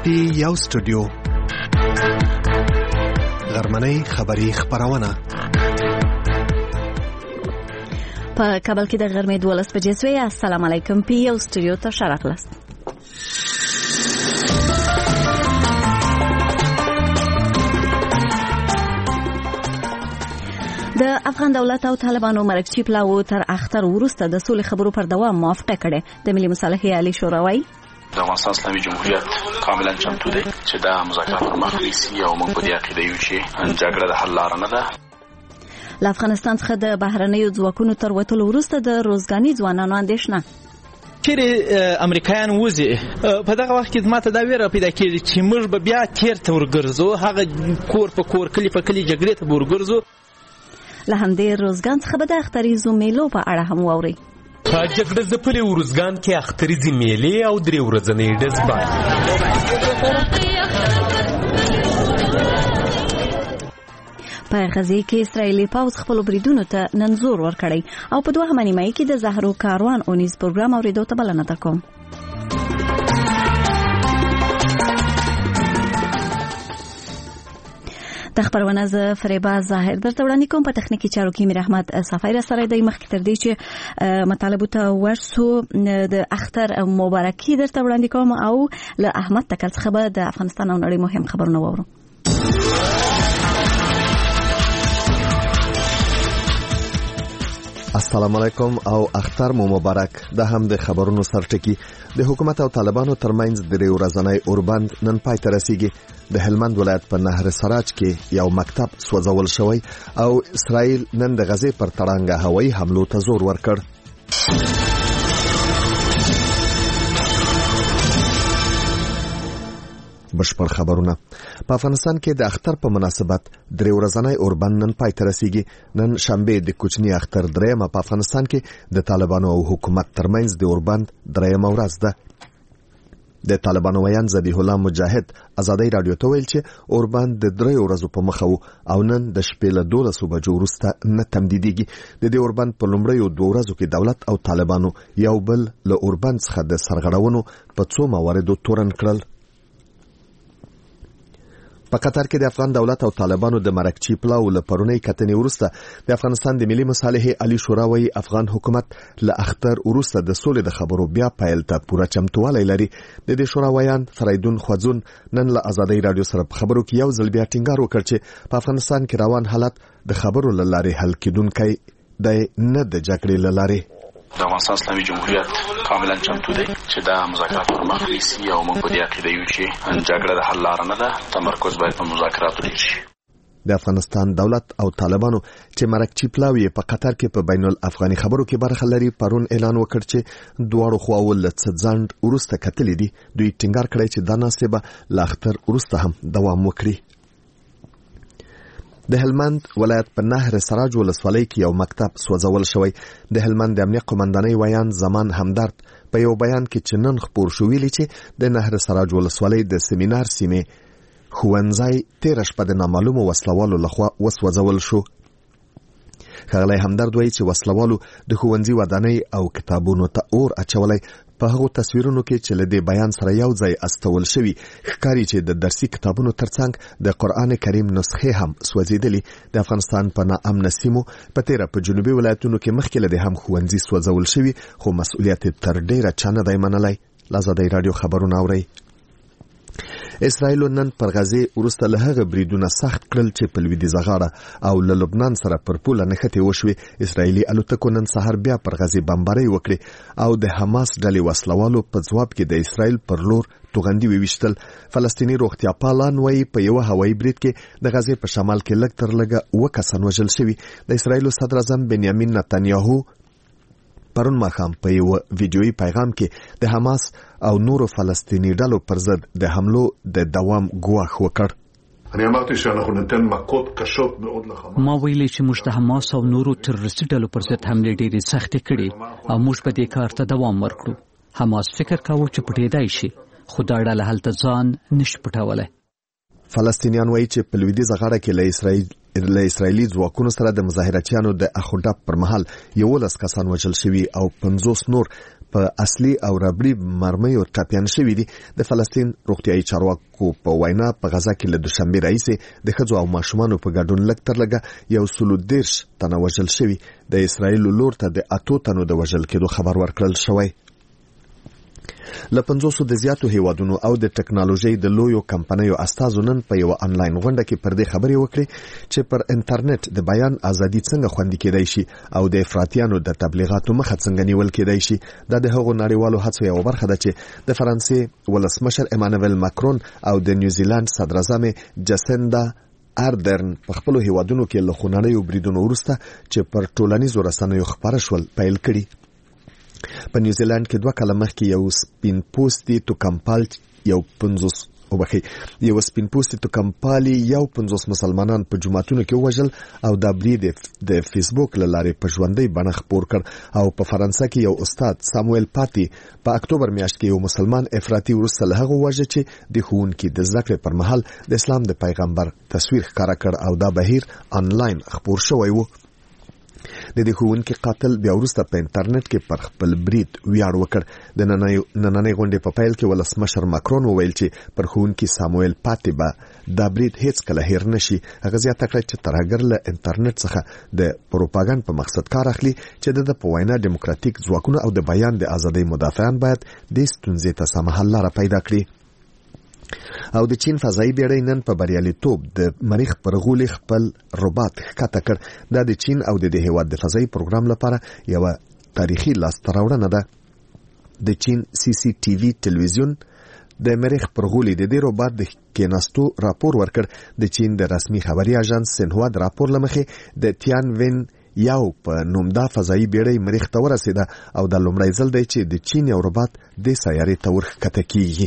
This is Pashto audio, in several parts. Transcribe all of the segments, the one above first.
پی یو سټوډیو غرمنۍ خبری خبرونه په کابل کې د غرمې 12 بجې شوې. السلام علیکم. پی یو سټوډیو ته شراغلاست. د افغان دولت او طالبانو مرکزی پلاو تر اختر وروسته د سولې خبرو پر دوام موافقه کړې. د ملي مصالحې عالی شورا وايي د افغانستان اسلامي جمهوریت کاملا چمتو دی چې دا مذاکرات پر مخ نیسي او موږ په دې عقیده یو چې جګړه د حل لار نه ده. له افغانستان څخه د بهرنیو ځواکونو تر وتلو وروسته د روزګاني ځوانانو اندېښنه. چیرې امریکایان وځي په دغه وخت کې ماته دا ویره پیدا کېږي چې موږ به بیا تیر ته ورګرځو، هغه کور په کور کلی په کلی جګړې ته ورګرځو. له همدې روزګان څخه به د اختریزو میلو په اړه هم واورئ. په جګړه ځپلې روزګان کې اختریزي میلې او 3 ورځنۍ ډزبار. په غزې کې اسرائیلي پوځ خپل بریدونو ته نن زور ورکړی او په 2 نیمایي کې د زهرو کاروان اونیز پروګرام اوریدو ته بلنه درکوم. د خبرونه ز فریبا ظاهر درته وړاندې کوم. په تخنیکی چارو کې میر احمد صفای را سره د مخکې تر دې چې مطالبه ته ورسو د اختر مبارکي درته وړاندې کوم او له احمد تکل څخه به د افغانستان او نړۍ مهم خبرونه واورو. السلام علیکم او اختر مو مبارک. د هم د خبرونو سرټکی. د حکومت او طالبانو ترمنځ د 3 ورځنۍ اوربند نن پای ته رسیږي. د هلمند ولایت په نهر سراج کې یو مکتب سوځول شوی او اسرائیل نن د غزې پر تړانګه هوایي حملو ته زور ورکړ. بشپړ خبرونه. په افغانستان کې د اختر په مناسبت 3 ورځنۍ اوربند نن پای ته رسیږي. نن شنبه د کوچنی اختر 3 په افغانستان کې د طالبانو او حکومت ترمنځ د اوربند 3 ورځ ده. د طالبانو ویان ذبیح الله مجاهد ازادي رادیو ته ویل چې اوربند د 3 ورځو په مخه او نن د شپې له 12 بجو وروسته نه تمدیدېږي. د دې اوربند په لومړیو 2 ورځو کې دولت او طالبانو یو بل له اوربند څخه د سرغړونو په 2 مواردو تورن کړل. په قطر کې د افغان دولت او طالبانو د مرکزی پلاو له پرونی کتنې وروسته د افغانستان د ملي مصالحې عالی شورا وايي افغان حکومت له اختر وروسته د سولې د خبرو بیا پیل ته پوره چمتووالی لري. د دې شورا ویان فریدون خوځون نن له ازادي رادیو سره په خبرو کې یو ځل بیا ټینګار وکړ چې په افغانستان کې روان حالت د خبرو له لارې حل کېدونکی دی، نه د جګړې له لارې. د افغانستان اسلامي جمهوریت کاملا چمتو دی چې دا مذاکرات پر مخ نیسي او موږ په دې عقیده یو چې جګړه د حل لار نه ده. تمرکز باید په مذاکراتو وشي. د افغانستان دولت او طالبانو چې مرکزی پلاوی په قطر کې په بین الافغاني خبرو کې برخه لري پرون اعلان وکړ چې دواړو خواو له ځند ورسته کتلې دي. دوی ټینګار کړی چې دا ناسبه له اختر ورسته هم دوام وکړي. د هلمند ولایت په نهر سراج ولسوالۍ کې یو مکتب سوځول شوی. د هلمند د امنیت قومندانۍ ویان زمان همدرد په یو بیان کې چې نن خبر شو ویلي چې د نهر سراج ولسوالۍ د سیمینار سیمې ښوونځی 13 شپه د نامعلومو وسلوالو لخوا وسوځول شو. ښاغلی همدرد وایي چې وسلوالو د ښوونځي ودانۍ او کتابونو ته اور اچولی. په هغو تصویرونو کې چې له دې بیان سره یو ځای استول شوي ښکاري چې د درسي کتابونو ترڅنګ د قرآن کریم نسخې هم سوځېدلې. د افغانستان په ناامنه سیمو په تیره په جنوبي ولایتونو کې مخکې له دې هم ښوونځي سوځول شوي خو مسؤلیت تر ډیره چا نه دی منلی. له ازادي رادیو خبرونه اورئ. اسرائیل نن پر غزې وروسته له هغه بریدونه سخت کړل چې په لویدیځه غاړه او له لبنان سره پر پوله نښتې وشوې. اسرائیلي الوتکو نن سهار بیا پر غزې بمبارۍ وکړې او د حماس ډلې وسلوالو په ځواب کې د اسرائیل پر لور توغندي وویشتل. فلسطیني روغتیا پالان وایي په یو هوایي برید کې د غزې په شمال کې لږ تر لږه 2 کسان وژل شوي. د اسرائیل صدر اعظم بنیامین نتنیاهو پرون ماښام په یو ویډیویي پیغام کې د حماس او نورو فلسطیني ډلو پر ضد د حملو د دوام ګواښ وکړ. ما ویلي چې موږ د حماس او نورو تروریستي ډلو پر ضد حملې ډېرې سختې کړې او موږ په دې کار ته دوام ورکړو. حماس فکر کاوه چې پټېدای شي خو دا ډله هلته ځان نشي پټولی. فلسطینیان وایي چې په لویدیځه غاړه کې له اسرائیلي ځواکونو سره د مظاهراتیانو د اخوډب پر مهال 11 کسان وژل شوي او 50 نور په اصلي او ربړي مرمیو ټاپیان شوي دي. د فلسطین روغتیايي چارواکو په وینا په غزا کې له دوشنبه راهیسې د ښځو او ماشومانو په ګډون لږ تر لږه 130 تنه وژل شوي. د اسرایل لور ته د 8 تنو د وژل کېدو خبر ورکړل شوی. له 500 د زیاتو هیوادونو او د ټکنالوژي د لویو کمپنیو استازو نن په یو انلاین غونډه کې پر دې خبرې وکړې چې پر انټرنیټ د بیان ازادي څنګه خوندي کېدای شي او د افراطیانو د تبلیغاتو مخه څنګه نیول کېدای شي. دا د هغو نړیوالو هڅو یو برخه ده چې د فرانسې ولسمشر ایمانوئل ماکرون او د نیوزیلند صدر اعظم جسیندا اردرن په خپل هیوادونو کې له خونړیو بریدونو وروسته چې پر ټولنیزو رسنیو خبره شول پیل کړي. په نیوزیلند کې 2 کاله مخکې یو سپین پوستي توکمپالي یو 50 مسلمانان په جماعتونو کې وژل او دا برید د فیسبوک له لارې په ژوندۍ بڼه خپور کړ. او په فرانسه کې یو استاد ساموئل پاتی په اکتوبر میاشت کې یو مسلمان افراطي وروسته له هغه وژل چې د ښوونکي د زده کړې پر مهال د اسلام د پیغمبر تصویر ښکاره کړ او دا بهیر آنلاین خپور شوی و. د دې ښوونکي قاتل بیا وروسته په انټرنیټ کې پر خپل برید ویاړ وکړ. د نننۍ غونډې په پیل کې ولسمشر ماکرون وویل چې پر ښوونکي ساموئل پاتی به دا برید هیڅ کله هیر نشي. هغه زیاته کړه چې ترهګر له انټرنیټ څخه د پروپاګاندا په مقصد کار اخلي چې د په وینا دیموکراتیک ځواکونه او د بیان د ازادۍ مدافعان باید د ستونزې ته سمه حل لاره پیدا کړي. او د چین فضایي بیړۍ نن په بریالیتوب د مریخ پر غولي خپل روباټ ښکته کړ. دا د چین او د هیواد د فضایي پروګرام لپاره یو تاریخي لاسته راوړنه ده. د چین CCTV ټلویزیون د مریخ پر غولي د دې روباټ د کېناستو راپور ورکړ. د چین د رسمي خبري اژانس سنهوا د راپور لمخې د تیان وین یو په نوم دا فضایي بیړۍ مریخ ته ورسېده او د لومړی ځل دی چې د چین یو روباټ د سیارې ته ورښکته کیږي.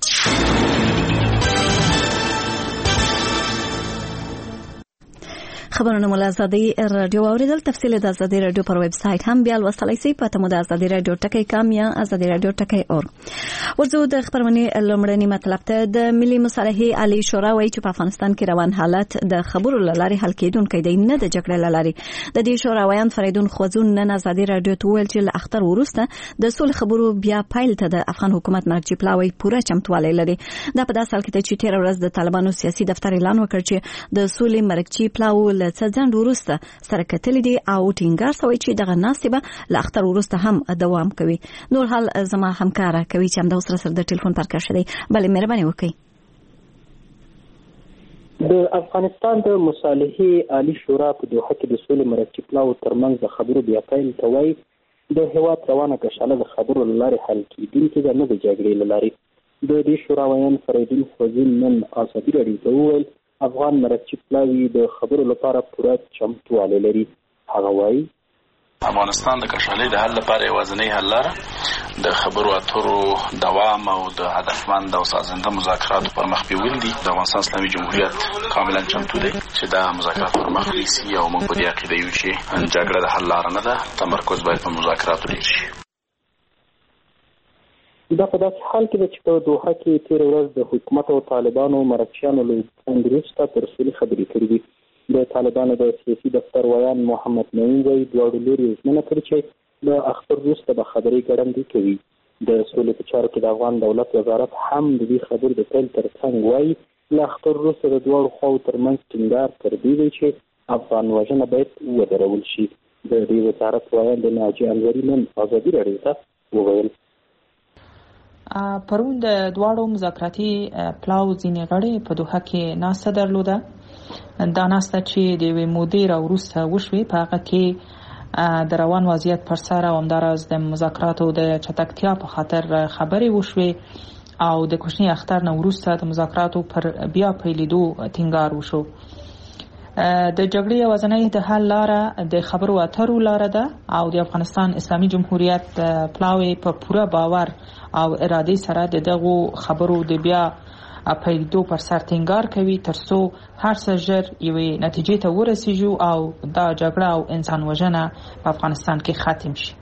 خبرونه مو له آزادۍ رادیو اوریدل. تفصیل د آزادۍ رادیو پر ویب سټ هم بیا لوستلای شئ په تمو د آزادۍ رادیو ټکی کام یا آزادۍ رادیو ټکی اور. ورځو د خبرونه لومړنی مطلب ته د ملي مصالحې عالی شورا وایي چې په افغانستان کې روان حالت د خبرو لاري حل کېدونکې دی نه د جګړې لاري. د دې شورا ویان فریدون خوځون نن آزادۍ رادیو ته ویل چې له اختر وروسته د صلح خبرو بیا پایل ته د افغان حکومت مرجع پلاوی پوره چمتووالی لري. دا په داسې حال کې چې تیر ورځ د طالبانو سیاسي دفتر اعلان وکړ چې د صلح مرجع پلاو څځند وروسته سره کتل دي او ټینګار شوی چې دغه ناستې به له اختر وروسته هم دوام کوي. نور حال زما همکار کوي چې هم د اوسره سره د ټلیفون پر کار شدی. بلې مهرباني وکړئ. د افغانستان د مصالحې عالی شورا په دوحه کې د سولې مرجع پلاو ترمنځ د خبرو بیا پیل ته وایي د هیواد روانه کشاله د خبرو لارې حل کېدونکې ده نه د جګړې لارې. د دې شورا ویان فریدون خوځون نن آزادۍ رادیو ته وویل افغان مرجع پلاوی د خبرو لپاره پوره چمتووالی لري. هغه وایي افغانستان د کشالۍ د حل لپاره یوازینی حل لاره د خبرو اترو دوام او د هدفمند او سازنده مذاکراتو پر مخ بیول دي. د افغانستان اسلامي جمهوریت کاملا چمتو دی چې دا مذاکرات پر مخ یوسي او موږ په دې عقیده یو چې جګړه د حل لاره نه ده. تمرکز باید په مذاکراتو ډیر شي. دا په داسې حال کې چې په دوحه کې تیر ورځ د حکومت او طالبانو مرکچیانو له وروسته پر سولې خبرې کړې دي. د طالبانو د سیاسي دفتر ویان محمد نعیم وایي دواړو لوري ژمنه کړې چې د اختر وروسته به خبرې ګړندۍ کوي. د سولې په چارو کې د افغان دولت وزارت هم د دې خبرو د پیل ترڅنګ وایي له اختر وروسته د دواړو خواو ترمنځ ټینګار تر دې دی چې افغان وژنه باید ودرول شي. د دې وزارت ویان د ناجي انوري نن آزادۍ رادیو ته وویل پرون د دواړو مذاکراتي پلاو ځینې غړي په دوحه کې ناسته درلوده. دا ناسته چې د یوې مودې راوروسته وشوې په هغه کې د روان وضعیت پر سر او همداراز د مذاکراتو د چټکتیا په خاطر خبرې وشوې او د کوچني اختر نه وروسته د مذاکراتو پر بیا پیلېدو ټینګار وشو. د جګړې یوازینۍ د حل لاره د خبرو اترو لاره ده او د افغانستان اسلامي جمهوریت پلاوی په پوره باور او اراده سره دغه خبرو د بیا پیلېدو پر سر ټینګار کوي ترڅو هر څه ژر یوې نتیجې ته ورسیږو او دا جګړه او انسان وژنه په افغانستان کې ختم شي.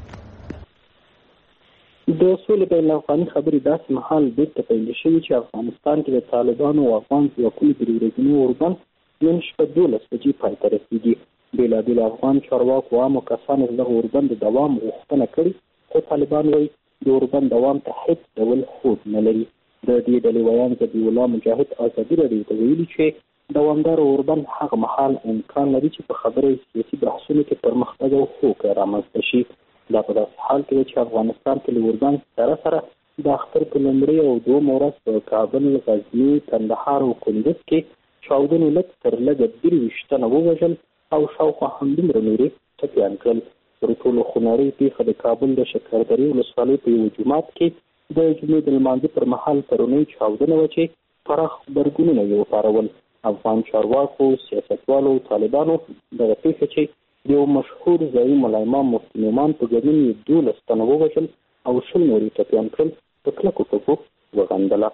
د سولې بین الافغاني خبرې داسې مهال بیرته پیل شوي چې افغانستان کې د طالبانو او افغان ځواکونو د ورځني اوربند نن شپه 12 بجې پای ته رسیږي. بېلابېل افغان چارواکو عامو کسانو دغه اوربند د دوام غوښتنه کړې خو ځکه طالبان وایي د اوربند دوام ته هیڅ ډول هوډ نه لري. د دې ډلې ویان ذبیح الله مجاهد ازادي راډیو ته ویلي چې دوامدار اوربند هغه مهال امکان لري چې په خبرو سیاسي بحثونو کې پرمختګ او هوکړه رامنځته شي. دا په داسې حال کې چې افغانستان کې له اوربند سره د اختر په لومړۍ او دویمه ورځ په کابل، غزني، کندهار او کندوز کې چاودنې لږ تر لږه 23 تنه ووژل او شاوخوا همدومره نورې ټپیان کړل. تر ټولو خونړۍ پیښه د کابل د شکردرې ولسوالۍ په یوه جومات کې د جمعې د لمانځه پر مهال پرونۍ چاودنه وه چې پراخ غبرګونونه یې وپارول. افغان چارواکو، سیاستوالو او طالبانو دغه پیښه چې د یو مشهور ځایي ملا امام مفتي نعمان په ګډون یې 12 تنه ووژل او 20 نورې ټپیان کړل په کلکو ټکو وغندله.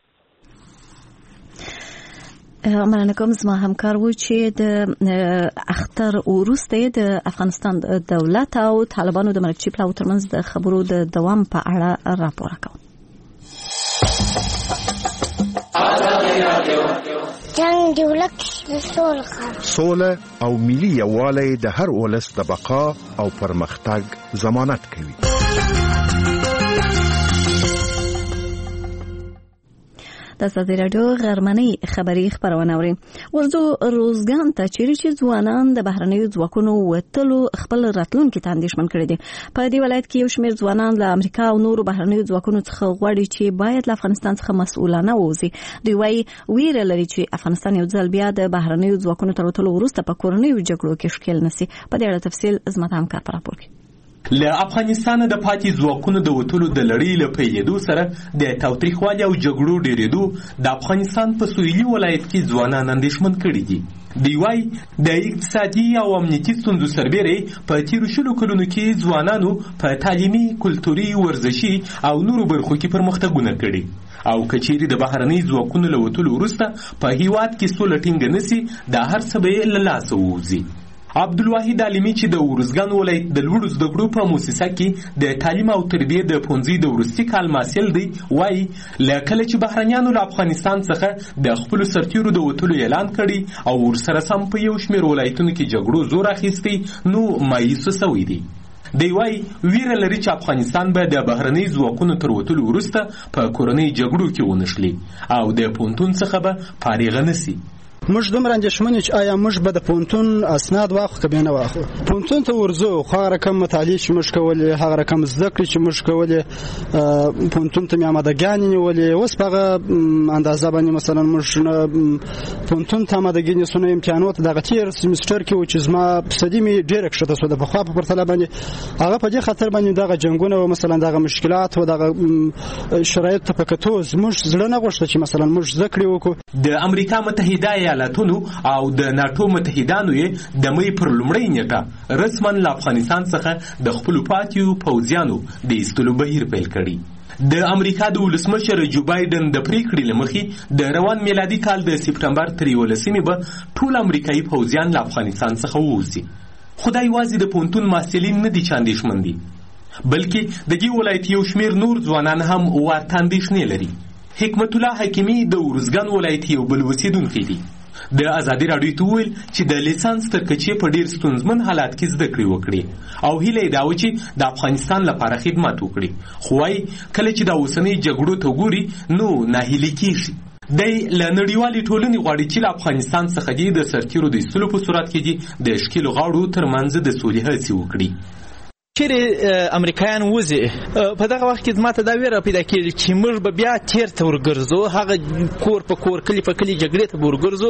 مننه کوم. زما همکار و چې د اختر وروسته د افغانستان دولت او طالبانو د مرکزي پلاوي ترمنځ د خبرو د دوام په اړه راپور راکړ. جنگ د ولک سوله او ملي یووالی د هر ولس د بقا او پرمختګ ضمانت کوي. د ازادي راډیو غرمنۍ خبری خبرونه اوري. ورځو روزګان ته چې ځوانان د بهرنیو ځواکونو وتلو خپل راتلونکي ته اندېښمن کړي دي. په دې ولایت کې یو شمېر ځوانان له امریکا او نورو بهرنیو ځواکونو څخه غواړي چې باید له افغانستان څخه مسؤلانه ووځي. دوی وايي ویره لري چې افغانستان یو ځل بیا د بهرنیو ځواکونو تر وتلو وروسته په کورنیو جګړو کې ښکېل نشي. په دې اړه تفصیل زما همکار په راپور کې. له افغانستان د پاتې ځواکونو د وتلو د لړۍ له پیلېدو سره د تاوتریخوالي او جګړو ډېرېدو د افغانستان په سویلي ولایت کې ځوانان اندېښمن کړي دي. دوی وايي د اقتصادي او امنیتي ستونزو سربېره په تیرو 20 کلونو کې ځوانانو په تعلیمي، کلتوري، ورزشي او نورو برخو کې پرمختګونه کړي او کچېرې د بهرنۍ ځواکونو له وتلو وروسته په هیواد کې سوله ټینګه نشي، دا هر څه به له لاسه ووځي. عبدالواحد عالمي چې د ورزګان ولایت د لوړو زده کړو په مؤسسه کې د تعلیم او تربیې د پونځي د وروستي کال محصل دی، وایي له کله چې بهرنیانو له افغانستان څخه د خپلو سرتیرو د وتلو اعلان کړي او ورسره سم په یو شمېر ولایتونو کې جګړو زور اخیستی، نو مایوسه سوی دی. دی وايي ویره لري چې افغانستان به د بهرنۍ ځواکونو تر وتلو وروسته په کورنۍ جګړو کې ونښلي او د پونتون څخه به فارغه نشي. موږ دومره اندېښمن چې آیا موږ به د پونتون اسناد واخلو که نه واخلو. پونتون ته ورځو، خو هغه رقم مطالعې چې موږ کولې، هغه رقم زده کړې چې موږ کولې، پونتون ته مې آمادګانې نیولې. اوس په هغه اندازه باندې مثلا موږ پونتون ته آمادګي نیسو. نو امتحانات دغه تېر سیمسټر کې و چې زما پسدي مې ډېره کښته شوه د پخوا په پرتله باندې. هغه په دې خاطر باندې دغه جنګونه او مثلا دغه مشکلات او دغه شرایط ته په کتو زموږ زړه نه غوښته چې مثلا موږ زده کړې وکړو. د امریکا متحده ایالاتونو او د ناتو متحدانو یې د مې پر لومړۍ نیټه رسما له افغانستان څخه د خپلو پاتیو پوځیانو د ایستلو بهیر پیل کړي. د امریکا د ولسمشر جو بایدن د پریکړې له مخې د روان میلادي کال د سپټمبر 13 به ټول امریکایي پوځیان له افغانستان څخه ووځي. خدای یوازې د پونتون محصلین نه دي چې اندېښمن دي، بلکې د دې ولایت یو شمېر نور ځوانان هم ورته اندېښنې لري. حکمت الله حکیمي د ورزګان ولایت یو بل اوسېدونکی دی. د ازادي راډیو ته وویل چې د لیسانس تر کچې په ډېر ستونزمن حالات کې زده کړې وکړي او هیله یې دا وه چې د افغانستان لپاره خدمت وکړي. خو وایي کله چې د اوسنۍ جګړو ته ګوري نو ناهیلي کېږي. دی له نړیوالې ټولنې غواړي چې له افغانستان څخه دې د سرتیرو د ایستلو په صورت کې دې د ښکېلو غاړو ترمنځ د سولې هڅې وکړي. چیرې امریکایان وځي په دغه وخت کې ماته دا ویره پیدا کېږي چې موږ به بیا تیر ته ورګرځو، هغه کور په کور، کلی په کلی جګړې ته به ورګرځو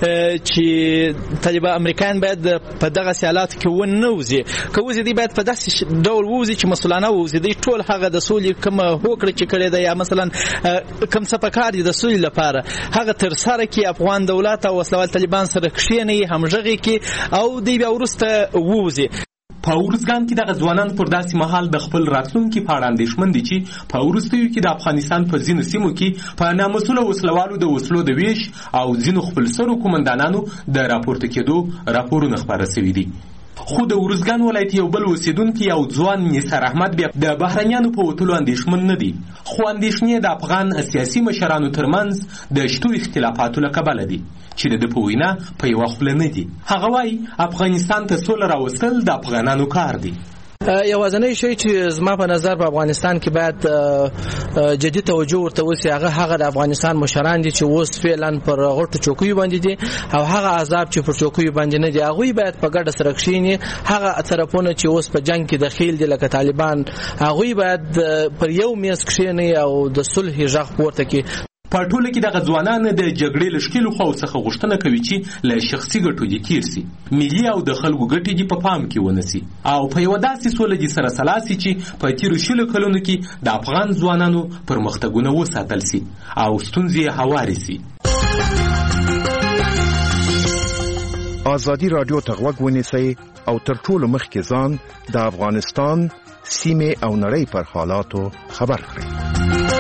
چې طالبان امریکایان باید په دغه حالاتو کې ونه وځي. که وځي دی باید په داسې ډول ووځي چې مسؤلانه ووځي. دی ټول هغه د سولې کومه هوکړه چې کړې ده یا مثلا کوم څه پکار دي د سولې لپاره هغه ترسره کړي، افغان دولت او وسلوال طالبان سره کښېنوي، همغږي کړي او دی بیا وروسته ووځي. په ورزګان کې دغه ځوانان پر داسې مهال د خپل راتلونکي په اړه اندېښمن دي چې په وروستیو کې د افغانستان په ځینو سیمو کې په نامسؤله وسلوالو د وسلو د ویش او ځینو خپلسرو قومندانانو د راپورته کېدو راپورونه خپاره شوي دي. خو د ورزګان ولایت یو بل اوسېدونکی او ځوان نثار احمد بیا د بهرنیانو په وتلو اندېښمن نه دي، خو اندېښنې د افغان سیاسي مشرانو ترمنځ د شتو اختلافاتو له کبله دي چې د په وینا په یوه خوله نه دي. هغه وایي افغانستان ته سوله راوستل د افغانانو کار دی. یوازنی شی چې زما په نظر په افغانستان کې باید جدي توجه ورته وسی هغه د افغانستان مشران دي چې اوس فعلا پر غټو چوکیو باندې دي او هغه عذاب چې پر چوکیو باندې نه دي هغه باید په ګډه سره کښینی هغه طرفونه چې اوس په جنگ کې دخیل دي لکه طالبان هغه باید پر یو میز کښینی او د صلح غږ پورته کړي. په ټوله کې دغه ځوانان د جګړې له ښکېلو خواو څخه غوښتنه کوي چې له شخصي ګټو دې تیر سي، ملي او د خلکو ګټې دې په پام کې ونسي او په یوه داسې سوله دې سره سلا سي چې په تېرو 20 کلونو کې د افغان ځوانانو پرمختګونه وساتل سي او ستونزې هوارې سي. ازادي رادیو ته غوږ ونیسئ او تر ټولو مخکې ځان د افغانستان سیمې او نړۍ پر حالاتو خبر کړئ.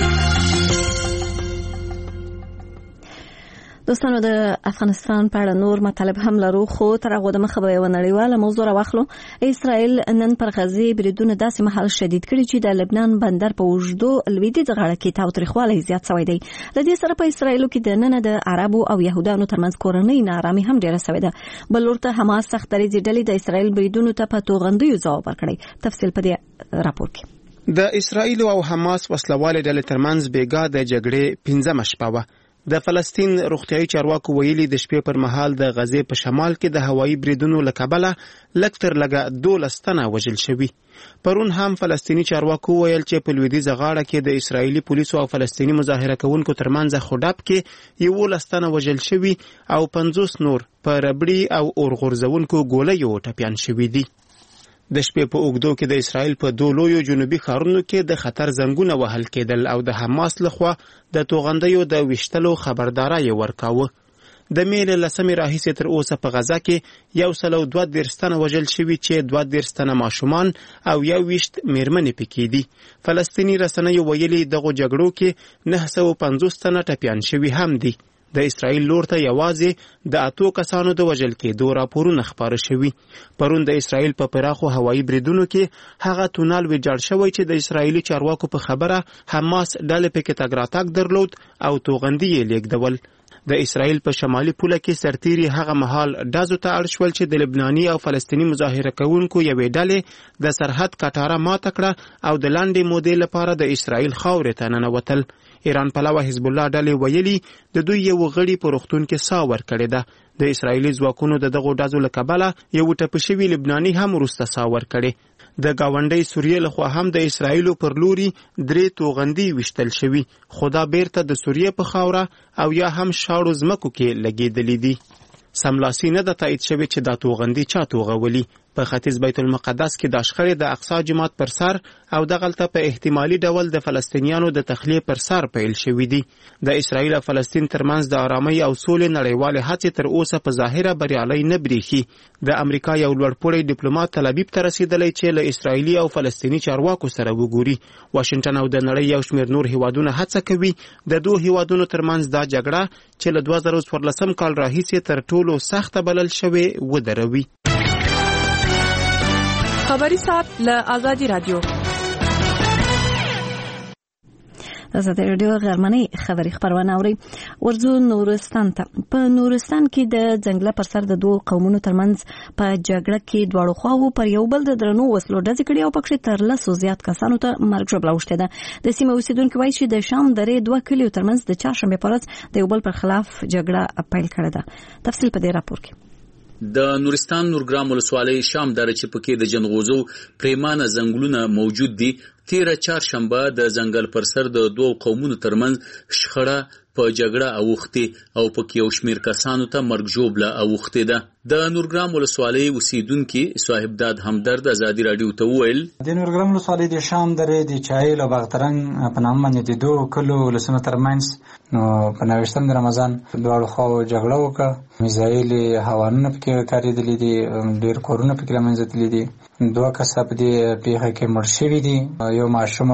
دوستانو د افغانستان په اړه نور مطالب هم لرو خو تر هغه د مخه به یو نړیواله موضوع راوخلو. اسرائیل نن پر غزه بریدونه داسې مهال شدید کړي چې د لبنان بندر په اوږدو لویدیځ غاړه کې تاوتریخوالی زیات شوی دی. د دې سره په اسرائیلو کې د نن د عربو او يهودانو ترمنځ کورنۍ نارامي هم ډیره شوې ده. بل ورته حماس سخت دریځ ډلې د اسرائیل بریدونو ته په توغندیو ځواب ورکړي. تفصیل په دې راپور کې. د اسرائیل او حماس وسلواله ډلې ترمنځ بیګا د جګړې 15 شپه وه. د فلسطین روغتیايي چارواکو ویلي د شپې پر مهال د غزې په شمال کې د هوایي بریدونو له کبله لږ تر لږه 12 تنه وژل شوي. پرون هم فلسطینی چارواکو ویل چې په لویدیځه غاړه کې د اسرایلی پولیسو او فلسطینی مظاهره کوونکو ترمنځ خډاب کې 11 تنه وژل شوي او 50 نور په ربړي او اورغورځونکو ګولیو ټپیان شوي دي. د شپې په اوږدو کې د اسرائیل په دوه لویو جنوبي ښارونو کې د خطر زنګونه وهل کېدل او د حماس لخوا د توغندیو د ویشتلو خبرداري ورکاوه. د مې له 10 راهیسې تر اوسه په غزه کې 132 تنه وژل شوي چې 32 تنه ماشومان او 21 میرمنې پکې دي. فلسطینی رسنیو ویلي دغه جګړو کې 950 تنه ټپیان شوي هم دي. د اسرائیل لور ته یوازې د 8 کسانو د وژل کېدو راپورونه خپاره شوي. پرون د اسرائیل په پراخو هوایي بریدونو کې هغه تونل ویجاړ شوی چې د اسرائیلي چارواکو په خبره حماس ډلې پکې تګ راتګ درلود او توغندي یې لیږدول. د اسرائیل په شمالي پوله کې سرتیري هغه مهال ډازو ته اړ شول چې د لبناني او فلسطینی مظاهره کوونکو یوې ډلې د سرحد کټاره ماته کړه او د لاندې مودې لپاره د اسرائیل خاورې ته ننوتل. ایران پلوه حزب الله ډلې ویلي د دوی یو غړي په روغتون کې ساه ورکړې ده. د اسرائیلي ځواکونو د دغو ډزو له کبله یو ټپي شوي لبناني هم وروسته ساه ورکړې. د گاونډۍ سوریې لخوا هم د اسرائیلو پر لوري 3 توغندي وشتل شوي خو دا بیرته د سوریې په خاوره او یا هم شاړو ځمکو کې لګېدلې دي. سملاسي نه ده تایید شوې چې دا توغندي چا توغولي. په ختیځ بیت المقدس کې د شخړې د اقصی جماعت پر سر او دغلته په احتمالي ډول د فلسطینیانو د تخلیه پر سر پیل شوې دي. د اسرائیل او فلسطین ترمنځ د آرامۍ او سولې نړیوالې هڅې تر اوسه په ظاهره بریالۍ نه بریښي. د امریکا یو لوړپوړی ډیپلوماټ تل ابیب ته رسیدلی چې له اسرائیلي او فلسطینی چارواکو سره وګوري. واشنگټن او د نړۍ یو شمېر نور هیوادونه هڅه کوي د دوه هیوادونو ترمنځ دا جګړه چې له 2014 کال راهیسې تر ټولو سخته بلل شوې ودروي. خبری سات له آزادی رادیو. آزادی رادیو غرمنۍ خبری خبرونه اوري. ورځو نورستان ته. په نورستان کې د ځنګله پر سر د دوه قومونو ترمنځ په جګړه کې دواړو خواو پر یو بل د درنو وسلو ډزې کړې او پکې تر 10 زیات کسانو ته مرګ ژوبله اوښتې ده. د سیمې اوسیدونکو وایي چې د شام درې دوه کلیو ترمنځ د چهارشنبې په ورځ د یو بل پر خلاف جګړه پیل کړې ده. تفصیل په دې راپور کې. د نورستان نورګرام ولسوالۍ شام دره چې پکې د جنغوزو پریمانه ځنګلونه موجود دي، تیره چهارشنبه د ځنګل پر سر د دوه قومونو ترمنځ شخړه په جګړه اوښتې او پکې یو شمېر کسانو ته مرګ ژوبله اوښتې ده. د نورګرام ولسوالۍ اوسیدونکي صاحبداد همدرد ازادي راډیو ته وویل د نورګرام ولسوالۍ د شام درې د چایل او باغترنګ په نامه باندې د دوه کلو ولسونو ترمنځ نو په 29 د رمضان دواړو خواو جګړه وکړه. میزایل هوانونه پکې کارېدلې دي، ډېر کورونه پکې له منځه تللي دي. 2 کسه په دې پیښه کې مړ شوي دي، یو ماشوم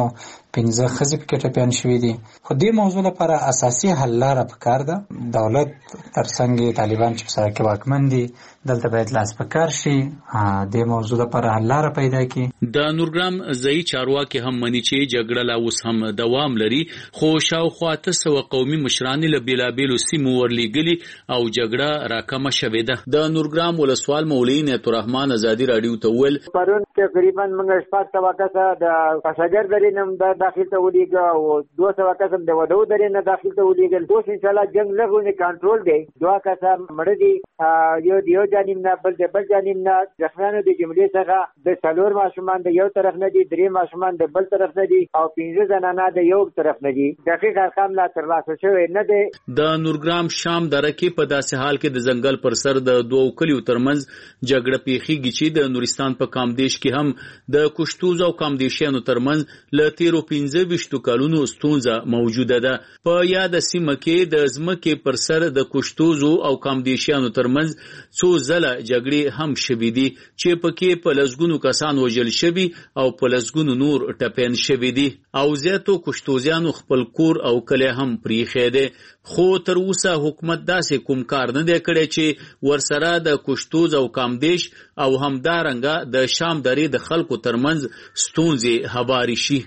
15 ښځې پکې ټپیان شوي دي. خو دې موضوع لپاره اساسي حل لاره پکار ده. دولت ترڅنګ طالبان چې په سړک کې واکمن دي دلته باید لاس پکار شي، دې موضوع لپاره حل لاره پیدا کړي. د نورګرام ځایي چارواکي هم مني چې جګړه لا اوس هم دوام لري، خو شاوخوا 800 قومي مشران له بیلابیلو سیمو ورلېږلي او جګړه راکمه شوې ده. د نورګرام ولسوال مولوي نعمت الرحمن ازادي رادیو ته وویل پرون تقریبا موږ 700 کسه د پاساجر درې نه داخل ته ولېږه او 200 کسه د ودو درې نه داخل ته ولېږل. اوس ان شاء الله جنگ لږونه کنټرول دی. 2 کسه مړ دي، یو جانب نه بل جانب نه ځخرانو د جملې څخه د څلور ماشومان د یو طرف نه دي، 3 ماشومان د بل طرف نه دي او 15 زنانه د یو طرف نه دي. دقیق ارقام لا ترلاسه شوی نه دي. د نورګرام شام دره کې په داسې حال کې د ځنګل پر سر د دوو کلیو ترمنځ جګړه پیښیږي چې د نورستان په کامدیش کې هم د کشتوز او کامدیشیانو ترمنځ له 13-15 کلونو ستونزه موجوده ده. په یاد سیمه کې د ځمکې پر سر د کشتوز او کامدیشیانو ترمنځ څو ځله جګړې هم شوې دي چې پکې په لسګونو کسان وژل شوي او په لسګونو نور ټپیان شوي دي او زیاتو کشتوزیانو خپل کور او کلی هم پریښی دی. خو تر اوسه حکومت داسې کوم کار نه دی کړی چې ورسره د کشتوز او کامدیش او همدارنګه د شام درې د خلکو ترمنځ ستونزې هواري شي.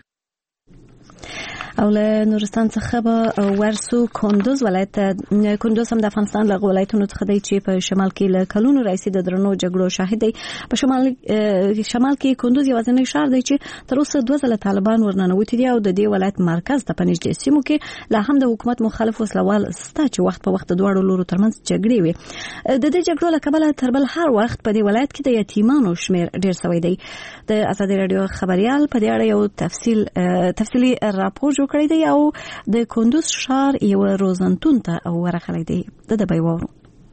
او له نورستان څخه به ورسو کندوز ولایت. کندوز هم د افغانستان له ولایتونو څخه دی چې په شمال کې له کلونو راځي د درنو جګړو شاهد دی. په شمال کې کندوز یوازینی ښار دی چې تر اوسه 2 ځله طالبان ورننوتي دي او د دې ولایت مرکز ته په نږدې سیمو کې لا هم د حکومت مخالف وسلوال ستا چې وخت په وخت د دواړو لورو ترمنځ جګړې وي. د دې جګړو له کبله تر بل هر وخت په دې ولایت کې د یتیمانو شمیر ډیر شوی دی. د ازادي رادیو خبريال په دې اړه یو تفصیلی راپور کړی دی او د کندوز ښار یو روزنتون ته ورغلی دی. د به وورو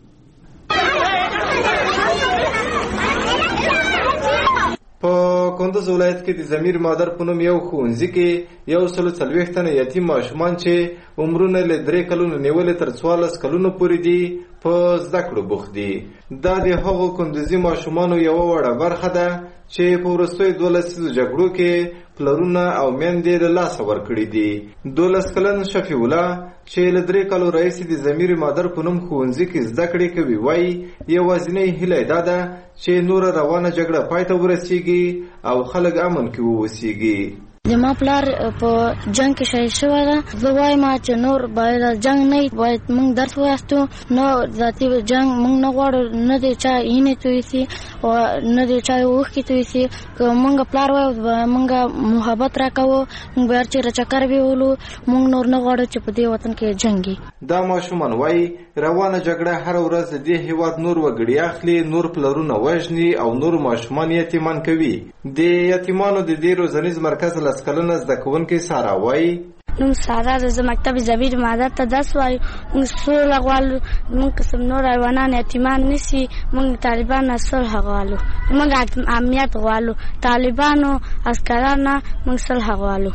په کندوز ولایت کې د ضمیر مادر په نوم یو ښوونځي کې 140 تنه یتیم ماشومان چې عمرونه له 3 کلونو نیولې تر 14 کلونو پورې دي په زده کړو بوخت دي. دا د هغو کندوزي ماشومانو یو وړه برخه ده چې په وروستیو 12 جګړو کې پلرونه او میندې له لاسه ورکړي دي. 12 کلن شفیع الله چې له 3 کالو راهیسې د ضمیر مادر په نوم ښوونځي کې زده کړې کوي وایي یوازینۍ هیله دا ده چې نوره روانه جګړه پای ته ورسیږي او خلک امن کې واوسیږي. زما پلار په جنگ کې شهید شوی ده. زه وایم چې نور باید جنگ نه باید موږ درس وایستو. نو ذاتي جنگ موږ نه غواړو، نه د چا اینې توی سي او نه د چا اوښکې توی سي. که موږ پلار وایو موږ محبت راکوو، موږ به هر چېرې چکر ویولو، موږ نور نه غواړو چې په دې وطن کې جنګ وي. دا ماشومان وایي روانه جګړه هر ورځ د دې هیواد نور وګړي اخلي، نور پلرونه وژني او نور ماشومان یتیمان کوي. د یتیمانو د دې روزنیز مرکز لسکلنه زده کوونکې سارا وایي نوم سارا د مکتب ضمیر مادر ته درس وایو. موږ سوله غواړو، موږ قسم نور حیوانان یتیمان نشي. موږ طالبان نه صلح غواړو، موږ امنیت غواړو. طالبانو عسکرانو موږ صلح غواړو.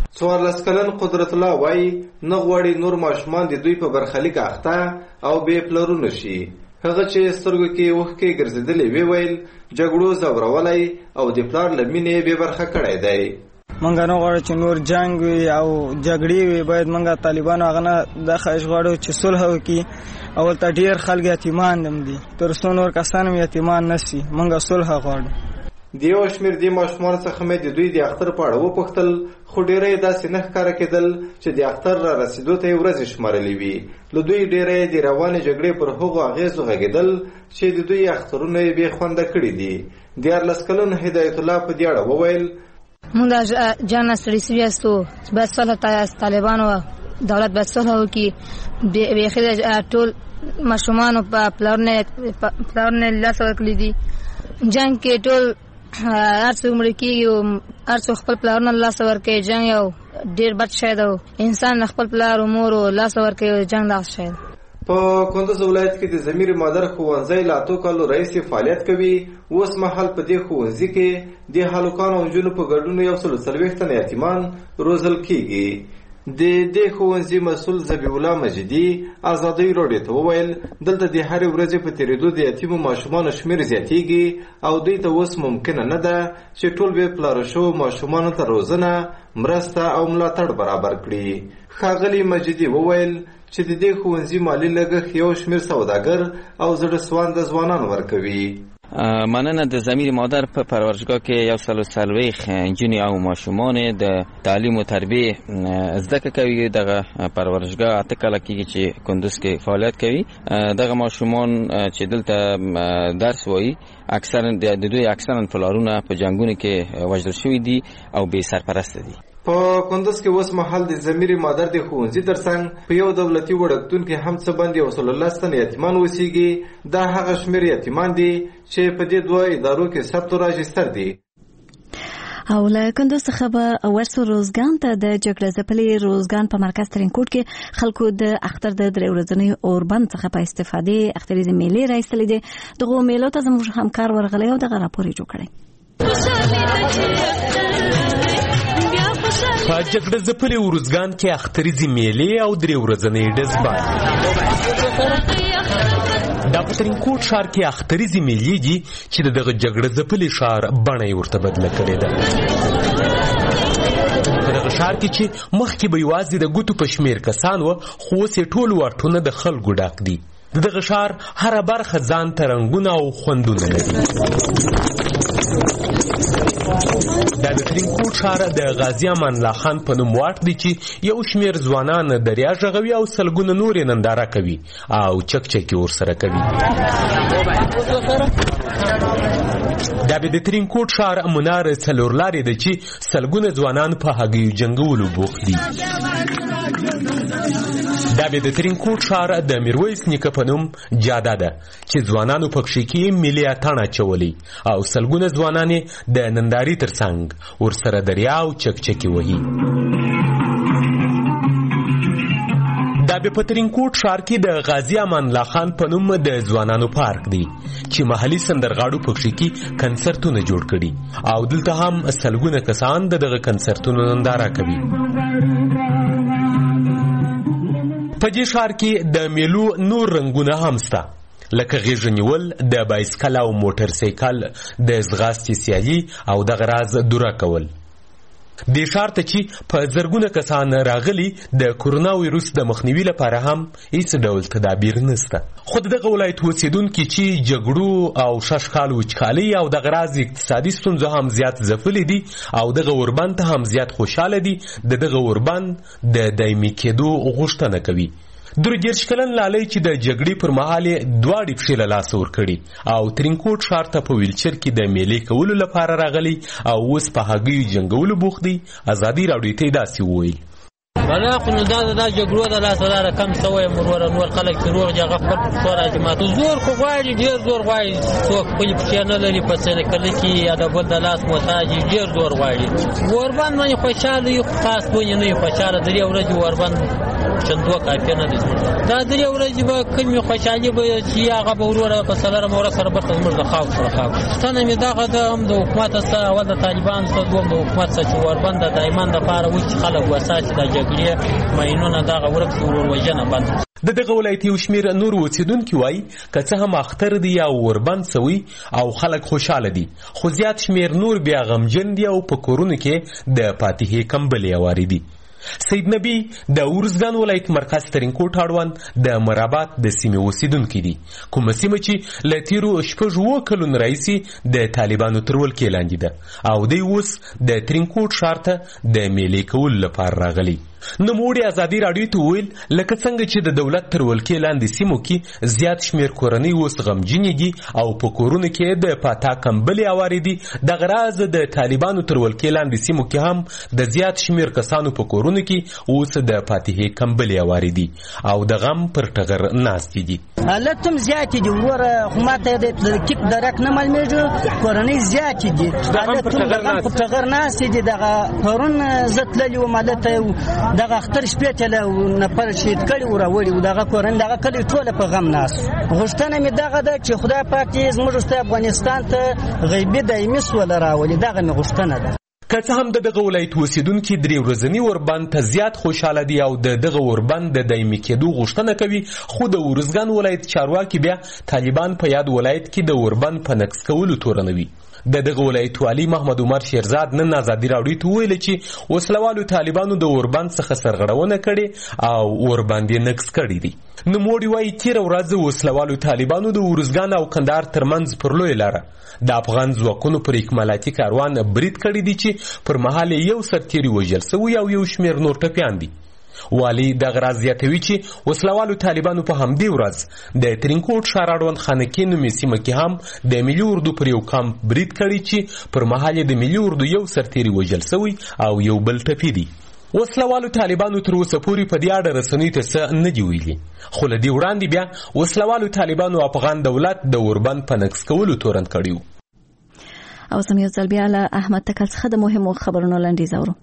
14 کلن قدرت الله وایي نه غواړي نور ماشومان د دوی په برخلیک اخته او بې پلرونه شي. هغه چې سترګو کې اوښکې ګرځېدلې وی ویل جګړو ځورولی او د پلار له مینې بې برخه کړی دی. منګ نه غواړو چې نور جنگ وي او جګړې وي. باید منګ طالبانو هغه نه د خواهش غواړو چې صلح وکړي. اول ته ډیر خلک یتیمان هم دي، تر څو نور کسان هم یتیمان نشي. منګ صلح غواړو. د یو شمېر دې ماشومان څخه مې د دوی د اختر په اړه وپوښتل، خو ډېری داسې نه ښکاره کېدل چې د اختر را رسېدو ته یې ورځې شمارلې وي. له دوی ډېری د روانې جګړې پر هغو اغېزو غږېدل چې د دوی اخترونه یې بې خونده کړي دي. 14 کلن هدایت الله په دې اړه وویل موږ د جان ستړي سوي یاستو، باید صلح طالبانو دولت باید صلح وکړي. بیخي ټول ماشومانو په پلارونه لاس ورکړي دي. جنګ کې ټول هر څوک مړه کېږي او هر څوک خپل پلارونه لاس ورکوي. جنګ یو ډېر بد شی ده. انسان خپل پلار او مور لاس ورکوي. جنګ دغه شی ده. په کندوز ولایت کې د ضمیر مادر ښوونځی له 8 کالو راهیسې فعالیت کوي. اوس مهال په دې ښوونځي کې د هلکانو او نجونو په ګډون 140 تنه یتیمان روزل کېږي. د دې ښوونځي مسؤل ذبیح الله مجیدي ازادۍ راډیو ته وویل دلته د هرې ورځې په تېرېدو د یتیمو ماشومانو شمېر زیاتېږي او دوی ته اوس ممکنه نه ده چې ټول بې پلاره شوو ماشومانو ته روزنه مرسته او ملاتړ برابر کړي. ښاغلي مجیدي وویل چې د دې ښوونځي مالي لګښت یو شمېر سوداګر او زړه سوانده ځوانان ورکوي. مننه. د ضمیر مادر په پرورشگاه کې 140 نجونې او ماشومان د تعلیم او تربیه زده کوي. دغه پرورشگاه اته کال کېږي چې کندوز کې فعالیت کوي. دغه ماشومان چې دلته درس وایي اکثرا د دوی اکثرا پلارونه په جنگونو کې وژل شوي دي او بې سرپرسته دي. په کندوز کې اوس مهال د ضمیر مادر د ښوونځي ترڅنګ په یو دولتي وړکتون کې هم څه باندې 110 تنه یتیمان اوسېږي. دا هغه شمېر یتیمان دي چې په دې دوه ادارو کې ثبت او راجستر دي. او له کندوز څخه به ورسو روزګان ته د جګړه ځپلي روزګان په مرکز ترینکوټ کې خلکو د اختر د درې ورځنۍ اوربند څخه په استفادې اختریزي میلې راایستلې دي. دغه میلو ته زموږ همکار ورغلی او دغه راپور جوړ کړی. په جګړه ځپلي روزګان کې اختریزي میلې او درې ورځنۍ ډزبار. دا په ترینکوټ ښار کې اختریزي میلې دي چې دغه جګړه ځپلي ښار بڼه یې ورته بدله کړې ده. په دغه ښار کې چې مخکې به یوازې د ګوتو په شمېر کسان وو خو اوس یې ټول واټونه د خلکو ډک دي. د دغه ښار هره برخه ځان ته رنګونه او خوندونه لري. دا د ترینکوټ ښار د غازي امان الله خان په نوم واټ دی چې یو شمېر ځوانان دریا غږوي او سلګونه نور ننداره کوي او چکچکي ورسره کوي. دا به د ترینکوټ ښار منار څلورلارې ده چې سلګونه ځوانان په هګیو جنګولو بوخت دي. دا به د ترینکوټ ښار د میرویس نیکه په نوم جاده ده چې ځوانانو پکښې کې ملي اتڼ اچولی او سلګونه ځوانان د نندارې ترڅنګ ورسره دریا او چکچکي وهي. دا به په ترینکوټ ښار کې د غازي امان الله خان په نوم د ځوانانو پارک دی چې محلي سندرغاړو پکښې کې کنسرتونه جوړ کړي او دلته هم سلګونه کسان دغه کنسرتونو ننداره کوي. په دې ښار کې د میلو نور رنګونه هم شته لکه غیږ نیول د بایسکل او موټر سایکل د ځغاستې سیالي او دغه راز دوره کول. دې ښار ته چې په زرګونه کسان راغلي د کورونا ویروس د مخنیوي لپاره هم هیڅ ډول تدابیر نشته. خو دغه ولایت اوسیدونکي چې جګړو او ششکال وچکالۍ او دغه راز اقتصادي ستونزو هم زیات ځپلي دي او دغه اوربند ته هم زیات خوشحاله دي. دغه اوربند د دایمي کېدو غوښتنه کوي. 23 کلن لالی چې د جګړې پر مهال دواړې پښې له لاسه ورکړي او ترینکوټ ښار ته په ویلچر کې د میلې کولو لپاره راغلی او اوس په هګیو جنګولو بوخت دی. ازادي راډیو ته داسې وویل. بلا خو نو دا جګړو د لاسه لاره کم سوی مرور خلک چې روغ جګه خپل پښتو راجمات زور خو غواړي ډېر زور غواړي څوک خپل پښې نه لري په سایکل کې یا د بل د لاس محتاج ډېر زور غواړي. اوربند باندې خوشحاله یو خاص بونې نه یو خوشحاله درې ورځې اوربند چندو کافي نه دي. دا درې ورځې به کومې خوشحالي به چې هغه به وروره په سلره مور سره برته زموږ د خاو سره خاو ستنه مې دغه د هم د حکومت سره اول د طالبان سره دوم د حکومت سره چې اوربند د دایمان لپاره وچ خلک وساتي د جګړې ماینونه دغه ورک ورور وجنه بند. دغه ولایت یو شمېر نور اوسیدونکي وایي که څه هم اختر دی یا اوربند سوی او خلک خوشحاله دي خو زیات شمېر نور بیا غمجن دي او په کورونو کې د فاتحې کمبلې هوارې دي. سید نبی د ارزګان ولایت مرکز ترینکوټ اړوند د مرابات د سیمې اوسیدونکي دي. کومه سیمه چې له تیرو 6 کلونو راهیسې د طالبانو تر ولکې لاندې ده او دوی اوس د ترینکوټ ښار ته د میلې کولو لپاره راغلي. نوموړي ازادي راډیو ته وویل لکه څنګه چې د دولت تر ولکې لاندې سیمو کې زیات شمېر کورنۍ اوس غمجنې دي او په کورونو کې د فاتا کمبلې هوارې دي. دغه راز د طالبانو تر ولکې لاندې سیمو کې هم د زیات شمېر کسانو په کورونو کې اوس د فاتحې کمبلې هوارې دي او د غم پر ټغر ناستې دي. حالت هم زیاتې دي وروره خو ماته د کیک درک نه معلومېږي کورنۍ زیاتې دي حالت پر ټغر ناستې دي. دغه پرون زه تللي وم هلته دغه اختر شپې ته له نفر شهید کړي و راوړي و دغه کورنۍ دغه کلي ټوله په غم ناست. غوښتنه مې دغه ده چې خدای پاک دې زموږ افغانستان ته غیبي دایمي سوله راولي. دغه مې غوښتنه ده. که څه هم د دغه ولایت اوسیدونکي 3 ورځني اوربند ته زیات خوشحاله دي او د دغه اوربند د دایمي کېدو غوښتنه کوي، خو د ارزګان ولایت چارواکي بیا طالبان په یاد ولایت کې د اوربند په نقض کولو تورنوي. د دغه ولایت والي محمد عمر شیرزاد نن ازادي راډیو ته وویل چې وسلوالو طالبانو د اوربند څخه سرغړونه کړې او اوربند یې نقض کړی دی. نوموړي وایي تېره ورځ وسلوالو طالبانو د ارزګان او کندهار ترمنځ پر لویه لاره د افغان ځواکونو پر اکمالاتي کاروان برید کړی دی چې پر مهال یو سرتیری وژل سوی او یو شمېر نور ټپیان دي. والی دغه راز زیاتوي چې وسلوالو طالبانو په همدې ورځ د ترینکوټ ښار اړوند خانقین نومې سیمه کې هم د ملي اردو پر یو کمپ برید کړی چې پر مهال د ملي اردو یو سرتیری وژل سوی او یو بل ټپي دي. وسلوالو طالبانو تر اوسه پورې په دې اړه رسنیو ته څه نه دي ویلي، خو له دې وړاندې بیا وسلوالو طالبانو افغان دولت د اوربند په نقض کولو تورن کړی و. او سم یو ځل بیا له احمد تکل څخه د مهمو خبرونو لنډیز اورو.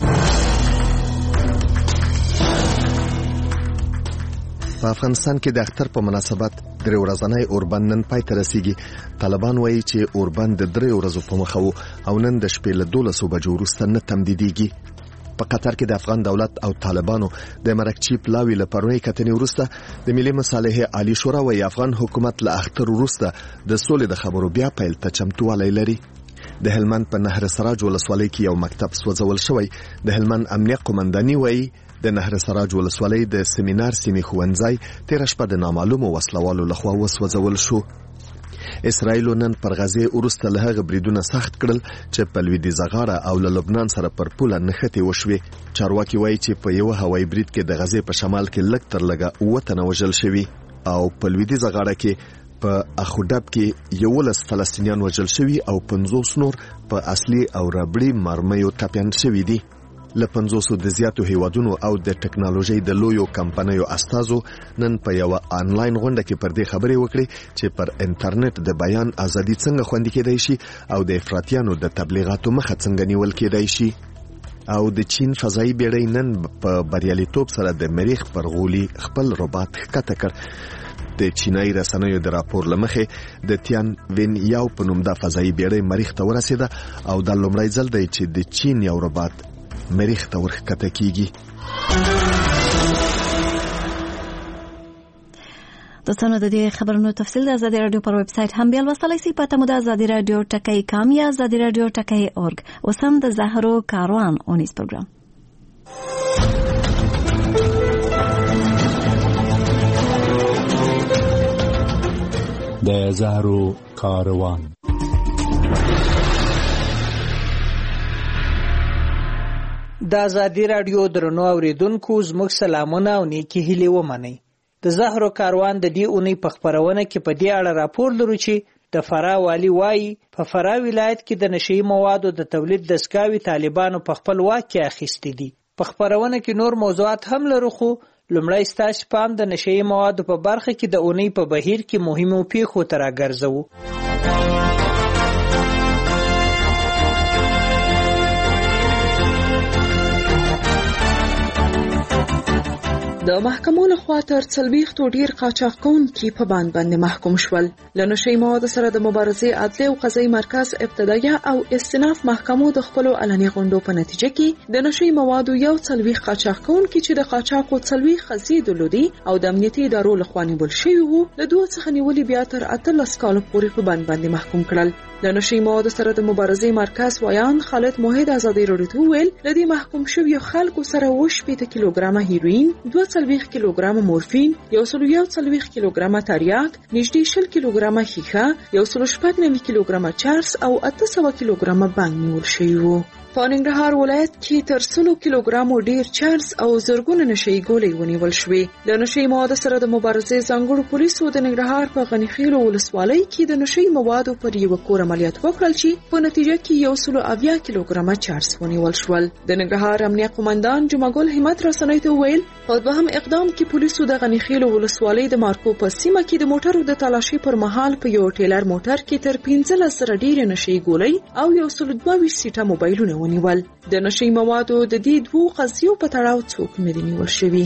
په افغانستان کې د اختر په مناسبت 3 ورځنی اوربند نن پای ته رسیږي. طالبان وایي چې اوربند د 3 ورځو په مخه وو او نن د شپې له 12 بجو وروسته نه تمدیدیږي. په قطر کې د افغان دولت او طالبانو د مرکچی پلاوی له پرونی کتنې وروسته د ملي مصالحې عالی شورا وایي افغان حکومت له اختر وروسته د سولې د خبرو بیا پیل ته چمتووالی لري. د هلمند په نهر سراج ولسوالۍ کې یو مکتب سوځول شوی. د هلمند امنیه قومنداني وایي د نهر سراج ولسوالۍ د سیمینار سیمې ښوونځی تېره شپه د نامعلومو وسلوالو لخوا وسوځول شو. اسرائیل نن پر غزه وروسته له هغه بریدونه سخت کړل چې په لویدیځه غاړه او له لبنان سره پر پوله نښتې وشوې. چارواکي وایي چې په یو هوایي برید کې د غزې په شمال کې لږ تر لږه 9 تنه وژل شوي او په لویدیځه غاړه کې په اخودب کې 11 فلسطینیان وژل شوي او 50 نور په اصلي او ربړي مرمیو ټپیان شوي دي. له 500 د زیاتو هیوادونو او د ټکنالوژي د لویو کمپنیو استازو نن په یو آنلاین غونډه کې پر دې خبرې وکړې چې پر انټرنیټ د بیان ازادي څنګه خوندي کېدای شي او د افراطیانو د تبلیغاتو مخه څنګه نیول کېدای شي. او د چین فضایي بیړۍ نن په بریالیتوب سره د مریخ پر غولي خپل رباط ښکته کړ. د چینایي رسنیو د راپور لمخې د تیان وین یو په نوم د فضایي بیړۍ مریخ ته ورسېده او د لومړی ځل دی چې د چین یو رباط مریخ ته ورښکته کیږي. دوستانو د دې خبرونو تفصیل د ازادي رادیو پر ویب سټ هم بیا لوستلای شئ په تمو د ازادي رادیو ټکی کام یا ازادي رادیو ټکی اورګ. اوس هم د زهرو کاروان اونیز پروګرام. د زهرو کاروان د ازادي رادیو درنو اوریدونکو زموږ سلامونه او نیکی هیلې ومنئ. د زهرو کاروان د دې اونۍ په خبرونه کې په دې اړه راپور لرو چې د فراه والی وایي په فراه ولایت کې د نشئی موادو د تولید دستګاوې طالبانو په خپل واک کې اخیستې دي. په خبرونه کې نور موضوعات هم لرو خو لومړی ستاسو پام د نشئی موادو په برخه کې د اونۍ په بهیر کې مهمو پیښو ته راګرځوو. د محکمو لخوا تر 40 ډیر قاچاق کوونکي په باندې محکوم شول. له نشئی موادو سره د مبارزې عدلي او قضایي مرکز ابتدایه او استئناف محکمو د خپلو علني غونډو په نتیجه کې د نشئی موادو 40 قاچاق کوونکي چې د قاچاقو 40 قضیې درلودي او د امنیتي ادارو لخوا نیول شوي وو له 2 څخه نیولې بیا تر 18 کالو پورې په باندې محکوم کړل. د نشئی موادو سره د مبارزې مرکز ویان خالد موحد ازادي راډیو ته ویل د دې محکوم شویو خلکو سره 8 کیلوګرامه هیروین 240 کیلوګرامه مورفین 140 کیلوګرامه تریاک نږدې 20 کیلوګرامه ښیښه 190 کیلوګرامه چرس او 800 کیلوګرامه بانګ نیول شوی وو. په ننګرهار ولایت کې تر 100 کیلوګرامو ډیر چرس او زرګونه نشئی ګولۍ ونیول شوې. د نشئی موادو سره د مبارزې ځانګړو پولیسو د ننګرهار په غنیخیلو ولسوالۍ کې د نشئی موادو پر یو کور عملیات وکړل چې په نتیجه کې 170 کیلوګرامه چرس ونیول شول. د ننګرهار امنیه قومندان جمعګل همت رسنیو ته ویل په دوهم اقدام کې پولیسو د غنیخیلو ولسوالۍ د مارکو په سیمه کې د موټرو د تلاشي پر مهال په یو ټیلر موټر کې تر 15 سره ډیر نشئی ګولۍ او 122 سیټه موبایلونه ونیول. د نشئی موادو د دې 2 قضیو په تړاو څوک نه دی نیول شوی.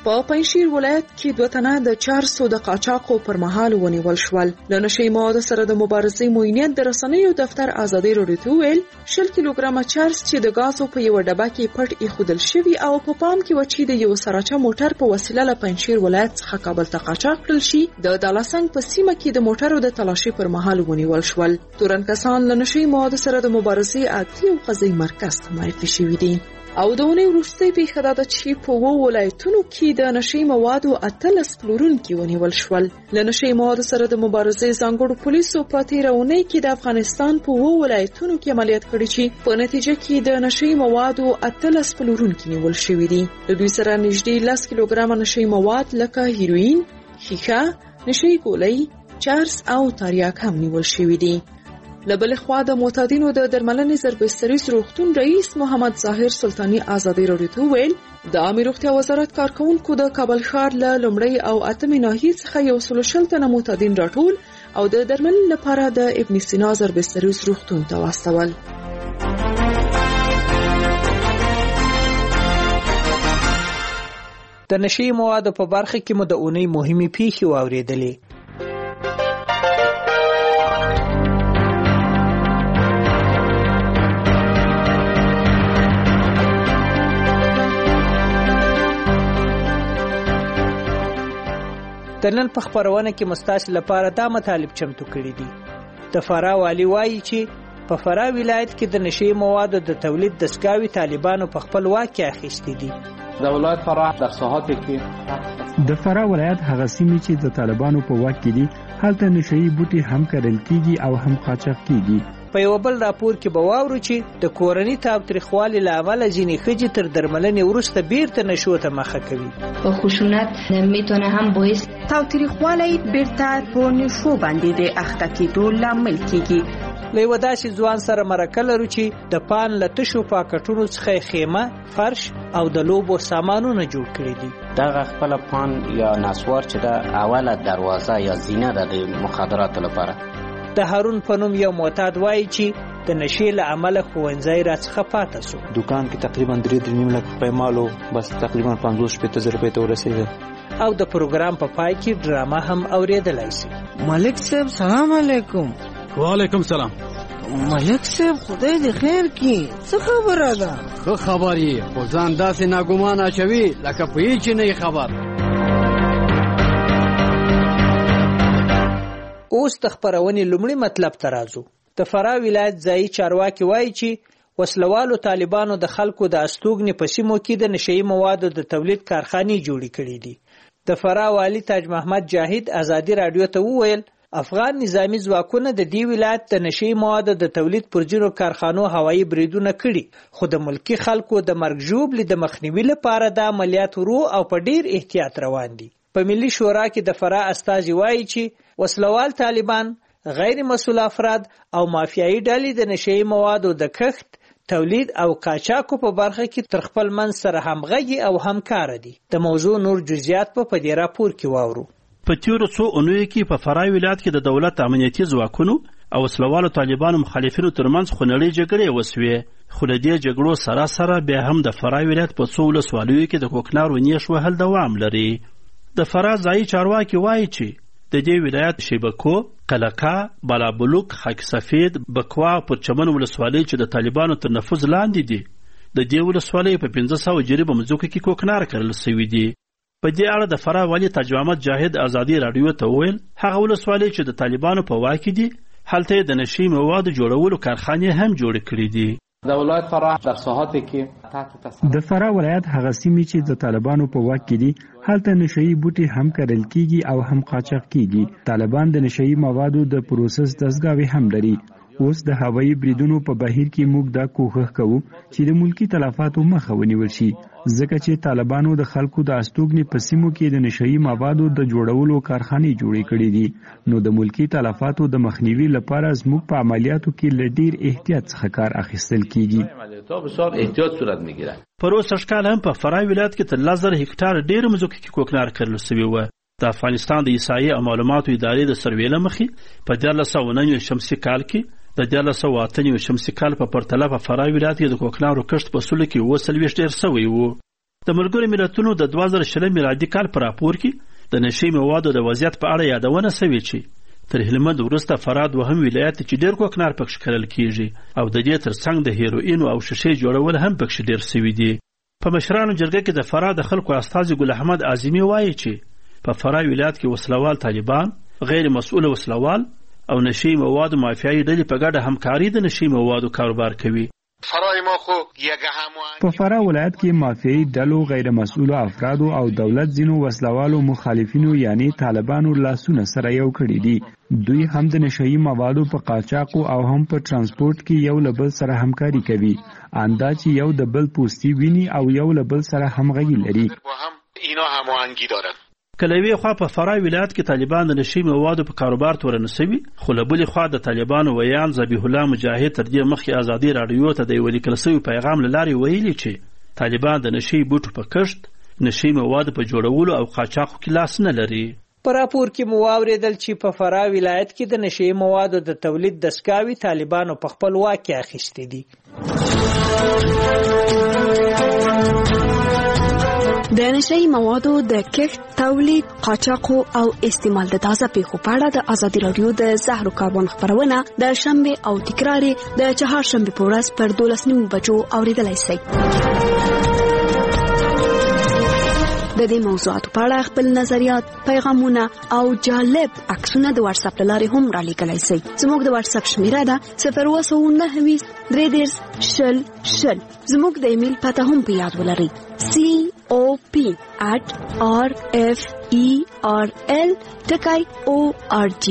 په پنځشیر ولایت کې 2 تنه د چارسو د قاچاقو پر مهال ونیول شول. له نشي موادو سره د مبارزې موینیت د رسنیو دفتر ازادي راډیو ته ویل 10 کیلوګرامه چارس چې د غازو په یو ډبه کې پټ ایښودل شوی او په پام کې و چې د یو سراچه موټر په وسیله له پنځشیر ولایت څخه کابل ته قاچاق کړل شي د دالاسنګ په سیمه کې د موټرو د تلاشي پر مهال ونیول شول. تورن کسان له نشي موادو سره د مبارزې عادي او قضایي مرکز ته معرفي شوي دي. او د اونۍ وروستۍ پیښه دا ده چې په 2 ولایتونو کې د نشي موادو 18 پلورونکي ونیول شول. له نشي موادو سره د مبارزې ځانګړو پولیسو په تېره اونۍ کې د افغانستان په 2 ولایتونو کې عملیات کړي چې په نتیجه کې د نشي موادو 18 پلورونکي نیول شوي دي. د دوی سره نږدې 10 کیلوګرامه نشي مواد لکه هیروین، ښیښه، نشي ګولۍ، چارس او تریاک هم نیول شوي دي. لبل خوا د معتادینو د درملنې ضربستریز روغتون رئیس محمد ظاهر سلطانی ازادي راډیو ته ویل د عامه روغتیا وزارت کارکونکو د کابل ښار له لومړی او 8 ناحیې څخه 160 تنه معتادین راټول او د درملنې لپاره د ابن سینا ضربستریز روغتون ته واستول. د نشي موادو په برخه کې مو د اونۍ مهمه پیښې واوریدلې. د نن په خبرونه کې مستاسو لپاره دا مطالب چمتو کړي دي. د فراه والی وایي چې په فراه ولایت کې د نشي موادو د تولید دستګاوې طالبانو په خپل واک کې اخیستې دي. د ولایت فراه در ساحات کې د فراه ولایت هغه سیمې چې د طالبانو په واک کې دي هلته نشي بوټي هم کرل کیږي او هم قاچاق کیږي. په یو بل راپور کې به واورو چې د کورنۍ تاوتریخوالي له امله ځینې ښځې تر درملنې وروسته بیرته نشو ته مخه کوي. خشونت میتونه هم باعث تاوتریخوالی بیرته په نشو باندې د اخته کېدو لامل کیږي. له یو داسې ځوان سره مرکه لرو چې د پان له تشو پاکټونو څخه خیمه، فرش او د لوبو سامانونه جوړ کړي دي. دغه خپل پان یا نسوار چې د اوله دروازه یا زینه د مخدراتو لپاره. د هارون په نوم یو معتاد وایي چې د نشي له امله ښوونځی راڅخه پاته شو. دکان کې تقریبا 3.5 لک روپۍ مالو بس تقریبا 50-60 روپۍ ته ورسېده. او د پروګرام په پای کې ډرامه هم اوریدلای شي. ملک صاحب سلام علیکم. وعلیکم سلام. ملک صاحب خدای دې خیر کړي. څه خبره ده؟ ښه خبر یې خو ځان داسې ناګومانه اچوي لکه په هېڅ نه یې خبر. اوس د خبرونې لومړی مطلب ته راځو. د فراه ولایت ځایي چارواکي وایي چې وسلوالو طالبانو د خلکو د استوګنې په سیمو کې د نشئی موادو د تولید کارخانې جوړې کړې دي. د فراه والی تاج محمد جاهد ازادي راډیو ته وویل افغان نظامی ځواکونه د دې ولایت د نشئی موادو د تولید پر ځینو کارخانو هوایي بریدونه کړي خو د ملکی خلکو د مرګ ژوبلې د مخنیوي لپاره د عملیات ورو او په ډیر احتیاط روان دي. په ملي شورا کې د فراه استازي وایي چې وسلوال طالبان، غیر مسؤل افراد او مافیایي ډلې د نشئی موادو د کښت، تولید او قاچاقو په برخه کې تر خپل منځ سره همغږي او همکار دي. د موضوع نور جزئیات په دې راپور کې واورو. په تیرو څو اونیو کې په فراه ولایت کې د دولت امنیتي ځواکونو او وسلوالو طالبانو مخالفینو ترمنځ خونړۍ جګړې وسوې. خو له دې جګړو سره سره بیا هم د فراه ولایت په څو ولسوالیو کې د کوکنارو نیش وهل دوام لري. د فراه ځایي چارواکي وایي چې د دې ولایت شیبکو، قلقه، بالابلوک، خاک سفید، بکوا او پرچمن ولسوالۍ چې د طالبانو تر نفوذ لاندې دي د دې ولسوالۍ په 1500 جریبه مځکو کې کوکنار کرل شوي دي. په دې اړه د فراه والی تاج محمد جاهد ازادي راډیو ته وویل هغه ولسوالۍ چې د طالبانو په واک دي هلته د نشئی موادو جوړولو کارخانې هم جوړې کړې دي. د ولایت فراه در ساحات کې د فراه ولایت هغه سیمې چې د طالبانو په واک کې دي هلته نشئی بوټي هم کرل کیږي او هم قاچاق کیږي. طالبان د نشئی موادو د پروسس دستګاوې هم لري. اوس د هوایي بریدونو په بهیر کې موږ دا کوښښ کوو چې د ملکی تلفاتو مخه ونیول شي ځکه چې طالبانو د خلکو د استوګنې په سیمو کې د نشئی موادو د جوړولو کارخانې جوړې کړې دي نو د ملکی تلفاتو د مخنیوي لپاره زموږ په عملیاتو کې له ډیر احتیاط څخه کار اخیستل کیږي. پروسه ښکال هم په فراه ولایت کې تر 1000 هکټار ډیر مځکو کې کوکنار کرل شوی و. د افغانستان د احصایې او معلوماتو ادارې د سروې له مخې په 1999 شمسي کال کې د 1998 شمسي کال په پرتله په فراه ولایت کې د کوکنارو کښت په سلو کې 40 ډیر شوی و. د ملګرو ملتونو د 2020 میلادي کال په راپور کې د نشي موادو د وضعیت په اړه یادونه شوې چې تر هلمند وروسته فراد وهم ولایت چې ډېر کوکنار پکښ کرل کیږي او د دې ترڅنګ د هیروین او شیشې جوړول هم پکښ ډېر شوي دي. په مشرانو جرګه کې د فراه د خلکو استازي ګل احمد اعظمي وایي چې په فراه ولایت کې وسلوال طالبان، غیر مسؤل وسلوال او نشي موادو مافیایي ډلې په ګډه همکاري د نشي موادو کاروبار کوي. په فراه ولایت کې مافیایي ډلو، غیر مسؤل افرادو او دولت ځینو وسلوالو مخالفینو یعنی طالبانو لاسونه سره یو کړي دي. دوی هم د نشئی موادو په قاچاقو او هم په ترانسپورت کې یو له بل سره همکاري کوي. اندا چې یو د بل پوسټي ویني او یو له بل سره همغږي لري. اینا هماهنګي داره. کلوی خوا په فراه ولایت کې طالبان د نشي موادو په کاروبار تورنسوي، خو له بلې خوا د طالبانو ویان ذبیح الله مجاهد تر دې مخکې ازادي راډیو ته د یو لیکل شوي پیغام له لارې ویلي چې طالبان د نشي بوټو په کښت، نشي موادو په جوړولو او قاچاقو کې لاس نه لري. په راپور کې مو واورېدل چې په فراه ولایت کې د نشي موادو د تولید دستګاوې طالبانو په خپل واک کې اخیستې دي. د نشئی موادو د کښت، تولید، قاچاقو او استعمال د تازه پیښو په اړه د ازادي راډیو د زهرو کاروان خبرونه د شنبه او تکرار د چهارشنبه په ورځ پر 12:09 بجو اوریدلای شئ. د دې موضوعاتو په اړه خپل نظریات، پیغامونه او جالب عکسونه د واتس اپ لارې هم را لیکلای شئ. زموږ د واتس اپ شمیره ده 029 330 زموږ د ایمیل پته هم په یاد ولرئ: cop@referl.org.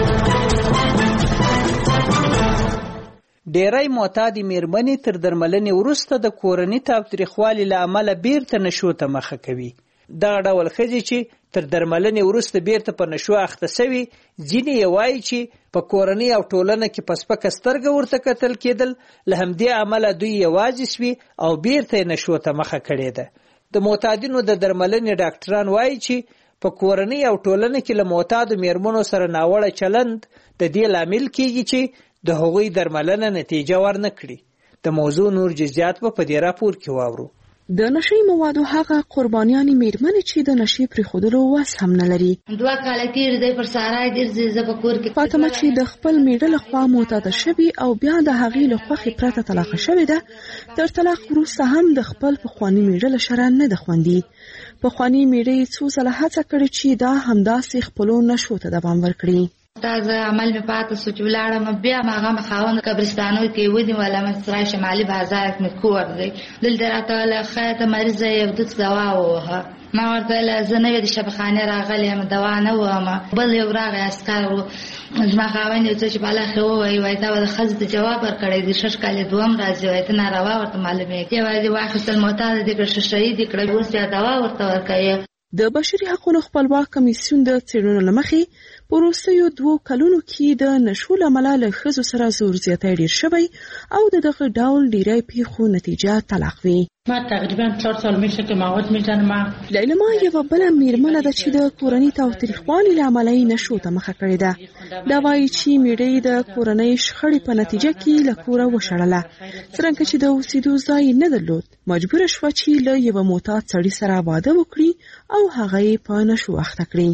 ډېری معتادې میرمنې تر درملنې وروسته د کورني تاوتریخوالي له امله بیرته نشو ته مخه کوي. دغه ډول ښځې چې تر درملنې وروسته بیرته په نشو اخته سوي، ځینې یې وایي چې په کورنۍ او ټولنه کې په سپکه سترګه ورته کتل کېدل، له همدې امله دوی یوازې سوي او بیرته یې نشو ته مخه کړې ده. د معتادینو د درملنې ډاکټران وایي چې په کورنۍ او ټولنه کې له معتادو میرمنو سره ناوړه چلند د دې لامل کېږي چې د هغوی درملنه نتیجه ورنه کړي. د موضوع نور جزئیات په دې راپور کې واورو. د نشي موادو هغه قربانیانې میرمنې چې د نشي پرېښودلو وس هم نه لري. 2 کاله تیر دی پر سارای ګرځي زه په کور کې. فاطمه چې د خپل میړه له خوا معتاده شوې او بیا د هغې له خوښې پرته طلاق شوې ده، تر طلاق وروسته هم د خپل پخواني میړه له شره نه ده خوندي. پخواني میړه یې څو ځله هڅه کړې چې دا همداسې خپلو نشو ته دوام ورکړي. تازه عمل مې پاتې سو چې ولاړم، بیا هغه مخاون قبرستانو کې ودی ولا مسرای شمالي بازار کې کور دی. دلته راته له خیاطه مریض یو د دوا وه، ما ورته له زنه د شبخانه راغلی م دوا نه وم. بل یو راغی اسکار زما خاوند یو چې بالا خو وای دا د خزه جواب ورکړی د شش کال دوم راځي وای ته ناروا ورته معلومه کې وای دی واخصل معتاد د کړه شهید کړه اوس یا دوا ورته ورکړي. د بشري حقوقو خپلواک کمیسیون د څېړنو لمخې په وروستیو 2 کلونو کې د نشو له امله له ښځو سره زور زیاتی ډېر شوی او د دغه ډول ډېری پیښو نتیجه طلاق وي. ما تقریبا 4 سال میشه که مواد میزنم. لیلا یوه بله میرمنه ده چې د کورني تاوتریخوالي له امله یې نشو ته مخه کړې ده. دا وایي چې میړه یې د کورنۍ شخړې په نتیجه کې له کوره وشړله، څرنګه چې د اوسېدو ځای نه درلود. مجبوره شوه چې له یوه معتاد سړي سره واده وکړي او هغه یې په نشو اخته کړي.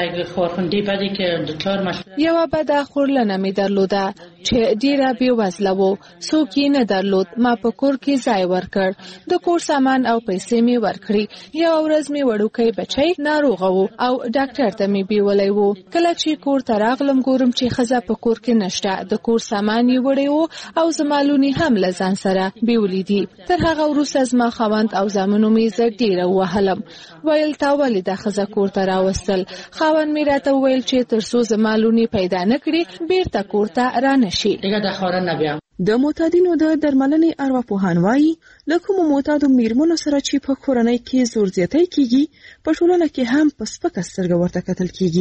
یوه بده خورلنه می درلوده چې ډیره بېوزله و، څوک یې نه درلود. ما په کور کې ځای ورکړ، د کور سامان او پیسې می ورکړي. یوه ورځ می وړوکی بچی ناروغه و او ډاکټر ته می بیولی و. کله چې کور ته راغلم ګورم چې ښځه په کور کې نشته، د کور سامان یې وړی و او زما لونې هم له ځان سره بیولي دي. تر هغه وروسته زما خاوند او زامنو می زه ډیره ووهلم، ویل تا ولې دا ښځه کور ته راوستل؟ خاوند می راته وویل چې تر څو زما لونې پیدا نه کړي بیرته کور ته رانشي. د معتادینو د درملنې ارواپوهان وایي له کومو معتادو میرمنو سره چې په کورنۍ کې زور زیاتی کیږي په ټولنه کې هم په سپکه سترګه ورته کتل کیږي.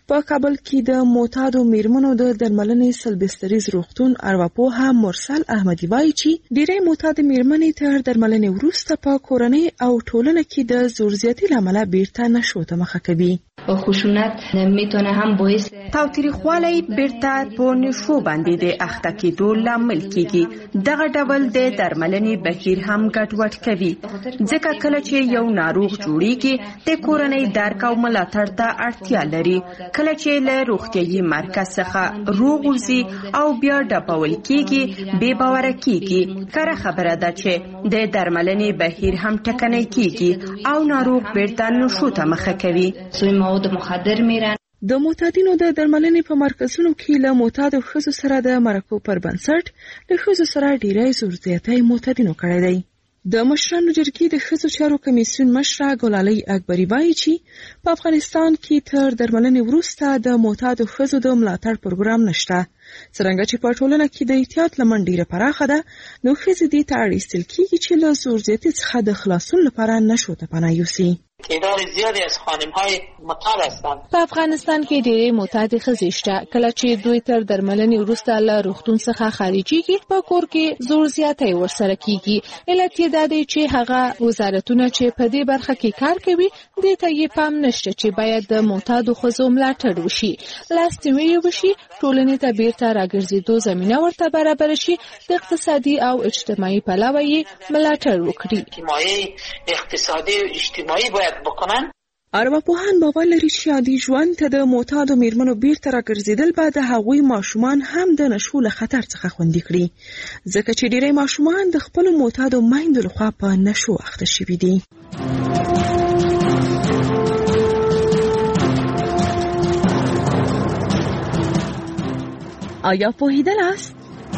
په کابل کې د معتادو میرمنو د درملنې سلبستریز روغتون ارواپوه مرسل احمدي وایي چې ډېری معتاد میرمنې تر درملنې وروسته په کورنۍ او ټولنه کې د زور زیاتي له امله بیرته نشو ته مخه کوي. خشونت میتونه هم باعث تاوتریخوالی بیرته په نشو باندې د اخته کېدو لامل کیږي. دغه ډول د درملنې بهیر هم ګډوډ کوي، ځکه کله چې یو ناروغ جوړیږي د کورنۍ درک او ملاتړ ته اړتیا لري. کله چې له روغتیايي مرکز څخه روغ وځي او بیا ډبول کیږي بې باوره کیږي. کره خبره ده چې د درملنې بهیر هم ټکنی کیږي او ناروغ بیرته نشو ته مخه کوي. مواد مخدر میرن. د معتادینو د درملنې په مرکزونو کې له معتادو ښځو سره د مرکو پر بنسټ له ښځو سره ډیری زور زیاتی معتادینو کړی دی. د مشرانو جرګې د ښځو چارو کمیسیون مشره ګلالۍ اکبري وایي چې په افغانستان کې تر درملنې وروسته د معتادو ښځو د ملاتړ پروګرام نشته. څرنګه چې په ټولنه کې د احتیاط لمن ډیره پراخه ده، نو ښځې دې ته اړ ایستل کیږي چې له زور زیاتي څخه د خلاصون لپاره نشو ته پناه یوسي. تعداد زیادی از خانم‌های معتاد هستند. په افغانستان کې ډېرې معتادې ښځې شته. کله چې دوی تر درملنې وروسته له روغتون څخه خارجيږي په کور کې زور زیاتی ورسره کیږي. علت یې دا دی چې هغه وزارتونه چې په دې برخه کې کار کوي دې ته یې پام نشته چې باید د معتادو ښځو ملاتړ وشي، لاس نیوی وشي، ټولنې ته بیرته راګرځېدو زمینه ورته برابر شي، د اقتصادي او اجتماعي پلوه یې ملاتړ وکړي. حمایه اقتصادي او اجتماعي باید بکنن. ارواپوهان باور لري چې عادي ژوند ته د معتادو میرمنو بیرته راګرځېدل به د هغوی ماشومان هم د نشو له خطر څخه خوندي کړي، ځکه چې ډېری ماشومان د خپلو معتادو میندو لخوا په نشو اخته شوي دي. آیا پوهیدلاست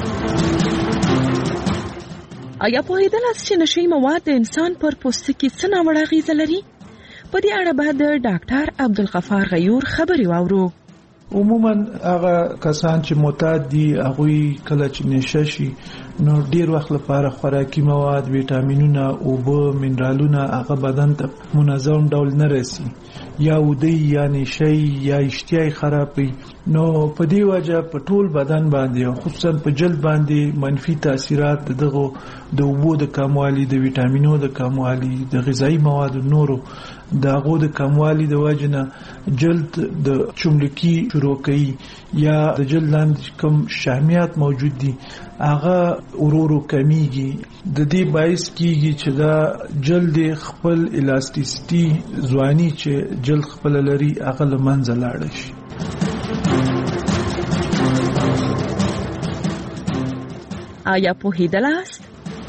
چې نشهیي مواد د انسان پر پوستکي څه ناوړه اغیزه لري؟ په دې اړه به د ډاکټر عبدالغفار غیور خبرې واورو. عموما هغه کسان چې معتاد دي هغوی کله چې نشه شي نو ډیر وخت لپاره خوراکي مواد، ویټامینونه، اوبه، منرالونه هغه بدن ته منظم ډول نه رسي، یا ودی یا نشي یا اشتهای خرابوي. نو په دې وجه په ټول بدن باندې او خصوصا په جلد باندې منفي تاثیرات دغه د اوبو د کموالي، د ویټامینونو د کموالي، د غذایی موادو نورو دغه د کموالي د وجنه جلد د چملکی شروع کوي یا د جلد لاندې کوم شحمیات موجود دي هغه ورورو کمیږي. د دې باعث کیږي چې دا جلد خپل الاستیسیټي ځواني چې جلد خپل لري هغه لمنځه لاړ شي. آیا پوهیدلاست؟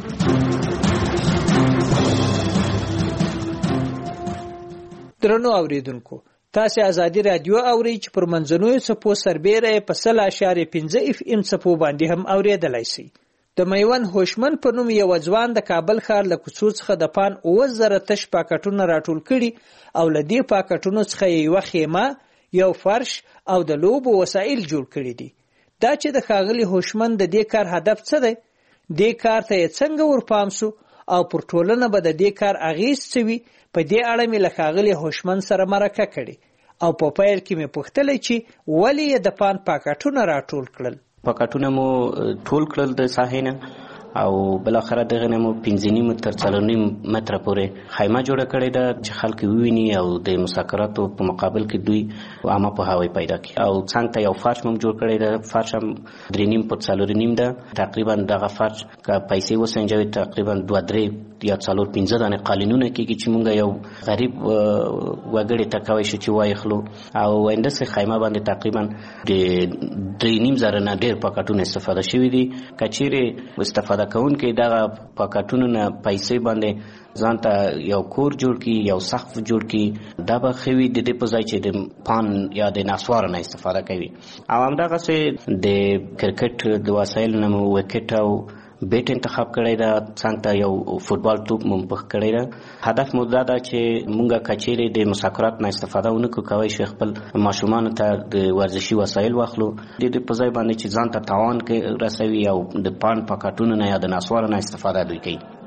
درنو اوریدونکو، تاسو ازادي رادیو اورئ چې پر منځنوي څپو سربېره په 0.5 FM څپو باندې هم اوریدلای شئ. د میوند هوشمن په نوم یو ځوان د کابل ښار له کوڅو څخه د پان 9000 تش پاکټونه راټول کړي او له دې پاکټونو څخه یو خیمه، یو فرش او د لوبو وسایل جوړ کړي دي. دا چې د ښاغلي هوشمن د دې کار هدف څه دی؟ دې کار ته څنګه ورپام سو او پر ټولنه به د دې کار اغیز څه وي؟ په دې اړه مې له ښاغلي هوشمن سره مرکه کړې او په پیل کې مې پوښتلې چې ولې یې د پان پاکټونه راټول کړل. پاکټونه مو ټول کړل د ساحې نه او بل اخر دغه نه مو 5.5 تر 4.5 متره پورې خیمه جوړه کړې ده چې خلک وویني او د مسافراتو په مقابل کې دوی عامه په هواي پیدا کړي. او څنګه یو فرش مو جوړ کړی ده، فرش هم 3.5 په 4.5 ده. تقریبا دغه فرش کا پیسې وسنجوي تقریبا 2-3 یا 4-5 دانه قالینونه کېږي چې مونږ یو غریب وګړي تکوي شو چې وای خلو او اندسه خیمه باندې تقریبا د 3.5 زره نه ډېر پاکټونه استفاده شوی دي. کچېره استفاده کون کې دا پاکټونو نه پیسې باندې ځانته یو کور جوړ کی، یو سقف جوړ کی، دا به خوي د دې په ځای چې د پان یا د نسوار نه استفاده کوي. او همدغه سه د کرکټ د وسایل نه وکټ او بیٹ انتخاب کړی دا، څنګه یو فوتبال توپ ممپخ کړی دا. هدف مو دا ده چې مونږه کچېره د مسافرات نه استفاده ونکو، کوي شي خپل ماشومان ته د ورزشي وسایل واخلو د دې په ځای باندې چې ځان ته تاوان کې رسوي او د پان پاکټونو نه یا د نسوار نه استفاده دوی کوي.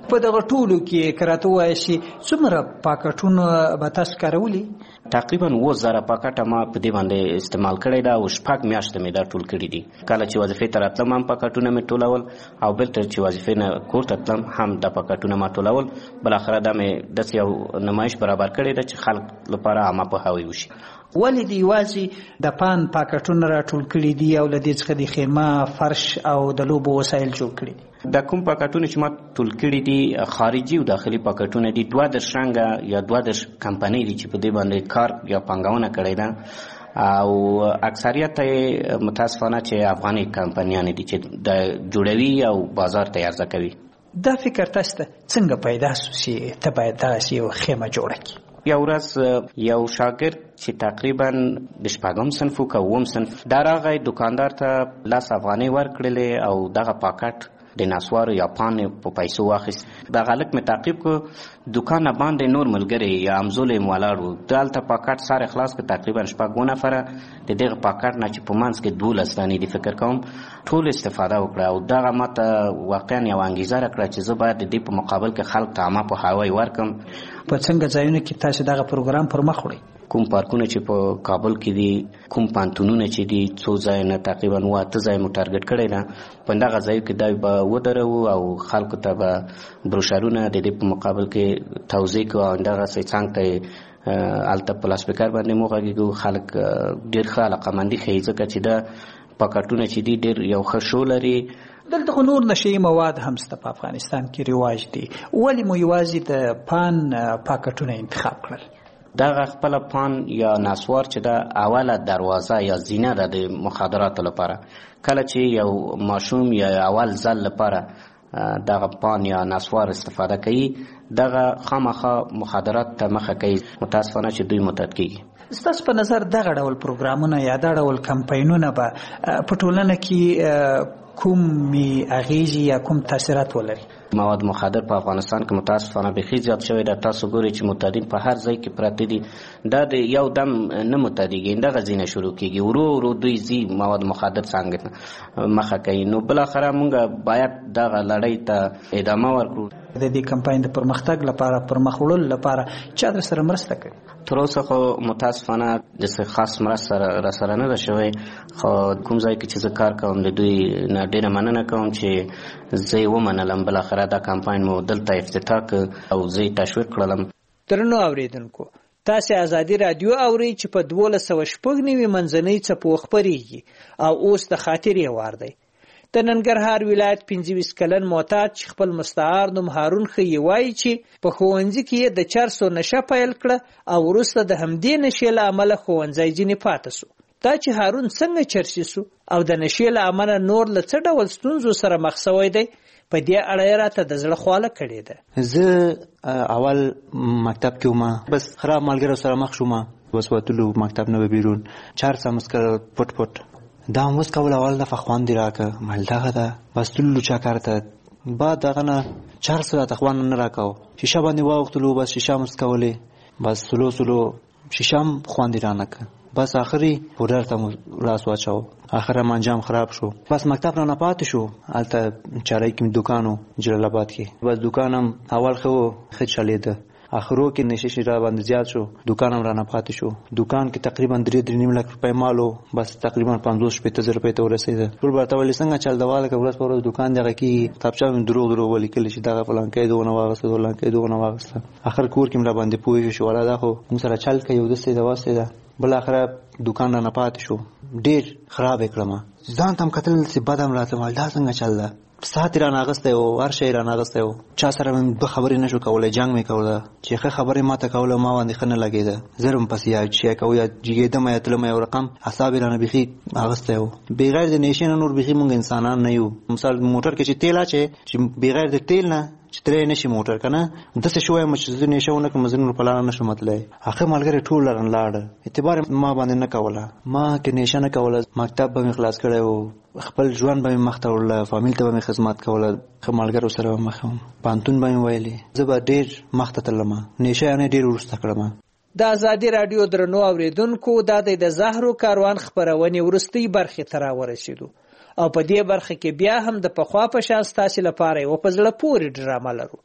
په دغه ټولو کې کراته وایي چې څومره پاکټونه به تاسو کارولي؟ تقریبا 2000 پاکټه ما په دې باندې استعمال کړی دا او 6 میاشتې مې دا ټول کړی دي. کله چې وظیفې ته راتلم هم پاکټونه مې ټولول او بل تر چې وظیفې نه کور ته تلم هم دا پاکټونه ما ټولول. بل اخره دا مې داسې یو نمایش برابر کړی ده چې خلک لپاره عامه پوهاوی وشي. ولې دی یوازې د پان پاکټونه راټول کړي دي او له دې څخه د خیمه فرش او د لوبو وسایل جوړ کړي دي؟ دا کوم پاکټونه چې ما ټول کړي دي خارجي او داخلي پاکټونه دي. 12 رنګه یا 12 کمپنۍ دي چې په دې باندې کار یا پانګونه کړې ده او اکثریت متاسفانه چې افغاني کمپنیان دي چې د جوړوي او بازار ته عرضه کوي. دا فکر تاسو ته څنګه پیدا شو چې ته باید داسې یو خیمه جوړه کړې؟ یو ورځ یو شاګرد چې تقریبا د 8م صنف او 9م صنف دا راغی دکاندار ته 10 افغانۍ ورکړلې او دغه پاکټ د نسوارو یا پانې په پیسو واخیست. دغه هلک مې تعقیب کړ، دکان باندې نور ملګري یا همزولې مې ولاړ وو. دلته پاکټ ساره خلاص کړ، تقریبا 6 نفره د دغه پاکټ نه چې په منځ کې 12 دانې دي فکر کوم ټول استفاده وکړه او دغه ماته واقعا یو انګیزه راکړه چې زه باید د دې په مقابل کې خلک ته عامه پوهاوی ورکړم. په څنګه ځایونو کې تاسو دغه پروګرام پر مخ وړئ؟ کوم پارکونه چې په کابل کې دي، کوم پانتونونه چې دي، څو ځایونه تقریبا 8 ځای مو ټارګټ کړی ده. په دغه ځای کې دا به ودرو او خلکو ته به بروشرونه د دې په مقابل کې توضیح کوو او دغه څنګه ته الته په لاسپیکر باندې مو غږیږو. خلک ډېر ښه علاقمندي ښیي ځکه چې دا پاکټونه چې دي ډېر یو ښه شو لري. دلته خو نور نشئی مواد هم شته په افغانستان کې رواج دي، ولې مو یوازې د پان پاکټونه انتخاب کړل؟ دغه خپل پان یا نسوار چې دا اوله دروازه یا زینه ده د مخدراتو لپاره. کله چې یو ماشوم یا اول ځل لپاره دغه پان یا نسوار استفاده کوي دغه خامخا مخدرات ته مخه کوي. متاسفانه چې دوی متعد کیږي. ستاسو په نظر دغه ډول پروګرامونه یا دغه ډول کمپاینونه به په ټولنه کې کومې اغیزې یا کوم تاثیرات ولري؟ مواد مخدر په افغانستان کې متاسفانه بخي زیات شوی ده. تاسو ګورئ چې متادین په هر ځای کې پراته دي. دا د یو دم نه متادیږي، دغه ځینه شروع کیږي، ورو ورو دوی زی مواد مخدر څنګه مخه کوي. نو بل اخره موږ باید دغه لړۍ ته ادامه ورکړو. د دې کمپاین د پرمختګ لپاره پرمخ وړلو لپاره چا در سره مرسته کوي؟ تر اوسه خو متاسفانه د څه خاص مرسته را سره نه ده شوی، خو کوم ځای کې چې زه کار کوم د دوی نه ډېره مننه کوم چې زه یې ومنلم. بالاخره دا کمپاین مو دلته افتتاح کړ او زه یې تشویق کړلم. درنو اوریدونکو، تاسو آزادي رادیو اورئ چې په 1296 منځنۍ څپو خپرېږي او اوس د خاطرې وار دی. د ننګرهار ولایت 25 کلن معتاد چې خپل مستعار نوم هارون خي وایي چې په ښوونځي کې د چرسو نشه پیل کړه او وروسته د همدې نشې له امله ښوونځی ځینې پاتې سو. دا چې هارون څنګه چرسي سو او د نشې له امله نور له څه ډول ستونزو سره مخ شوی دی، په دې اړه یې راته د زړه خواله کړې ده. زه اول مکتب کې وم، بس خراب ملګرو سره مخ شوم، بس وتلو مکتب نه بیرون چرس هم مسکل پټ پټ دا موس کول اول دفعه خوان دی راکه مال دغه ده بس تللو چا کارته بعد دغه نه چرس را تخوان نه راکاو شیشه باندې واوختلو بس شیشه مس کولې بس سلو شیشه هم خوان دی رانکه بس آخری پودر ته لاس واچاو. آخر هم انجام خراب شو. بس مکتب نه پاتې شو. البته چارای کې دکانو جلال آباد کې بس دکانم اول خو خد چلیده، اخرو کې نشي را باندې زیات شو، دکانم را نه پاتې شو. دکان کې تقریبا 3.5 لک روپۍ مالو، بس تقریبا 50-60 روپۍ ته ورسېده. ټول ورته ولې څنګه چل دواله که ورځ په ورځ دکان دغه کې کتابچه مې دروغ ولیکل چې دغه فلان کې دونه واغسته فلان کې دونه واغسته. اخر کور کې را باندې پوه شو ولا دا خو موږ سره چل کوي د څه دواسته ده. بل اخر دکان نه پاتې شو، ډېر خراب کړم. ځان تم قتل سي بدم راته مال دا څنګه چل ده. سات را ناغسته او هر شی را ناغسته او چا سره مې به خبرې نشو کولای، جنگ مې کوله چې ښه خبرې ماته کوله ما باندې خنه لګیده. زرم پس یا چې کو یا جګیدم یا تلم یو رقم حساب را نه بخي اغسته او بغیر د نشین نور بخي مونږ انسانان نه یو. مثال موټر کې چې تیل اچي چې بغیر د تیل نه چې ترې نشي موټر کنه د څه شوې مچ زنه شونه کوم زنه په لاره نشو مطلب اخر مالګری ټول لرن لاړ اعتبار ما باندې نه کوله. ما کې نشانه کوله، مکتب به مې خلاص کړو، خپل ژوند به مې مخته وړل، فامیل ته به مې خدمت کوله، خمالګرو سره مخم پانتون به مې ویلي. زه به ډېر مخته تلم، نشه نه ډېر ورسته کړم. د آزادي رادیو درنو اوریدونکو، دا د زهرو کاروان خبرونه ورستۍ برخه تر ورسېدو او په دې برخه کې بیا هم د پخوا په شان ستاسو لپاره یو په زړه پورې ډرامه لرو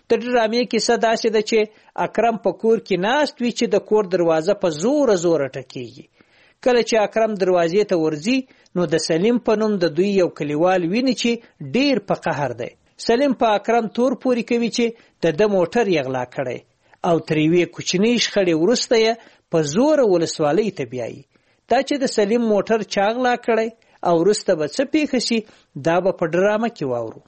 د ډرامې کیسه داسې ده چې اکرم په کور کې ناست وي چې د کور دروازه په زوره زوره ټکیږي. کله چې اکرم دروازې ته ورځي نو د سلیم په نوم د دوی یو کلیوال ویني چې ډیر په قهر دی. سلیم په اکرم تور پوري کوي چې د موټر یې غلا کړی او تر یوې کوچنۍ شخړې وروسته یې په زوره ولسوالۍ ته بیایي. دا چې د سلیم موټر چا غلا کړی او وروسته به څه پیښه شي دا به په ډرامه کې واورو.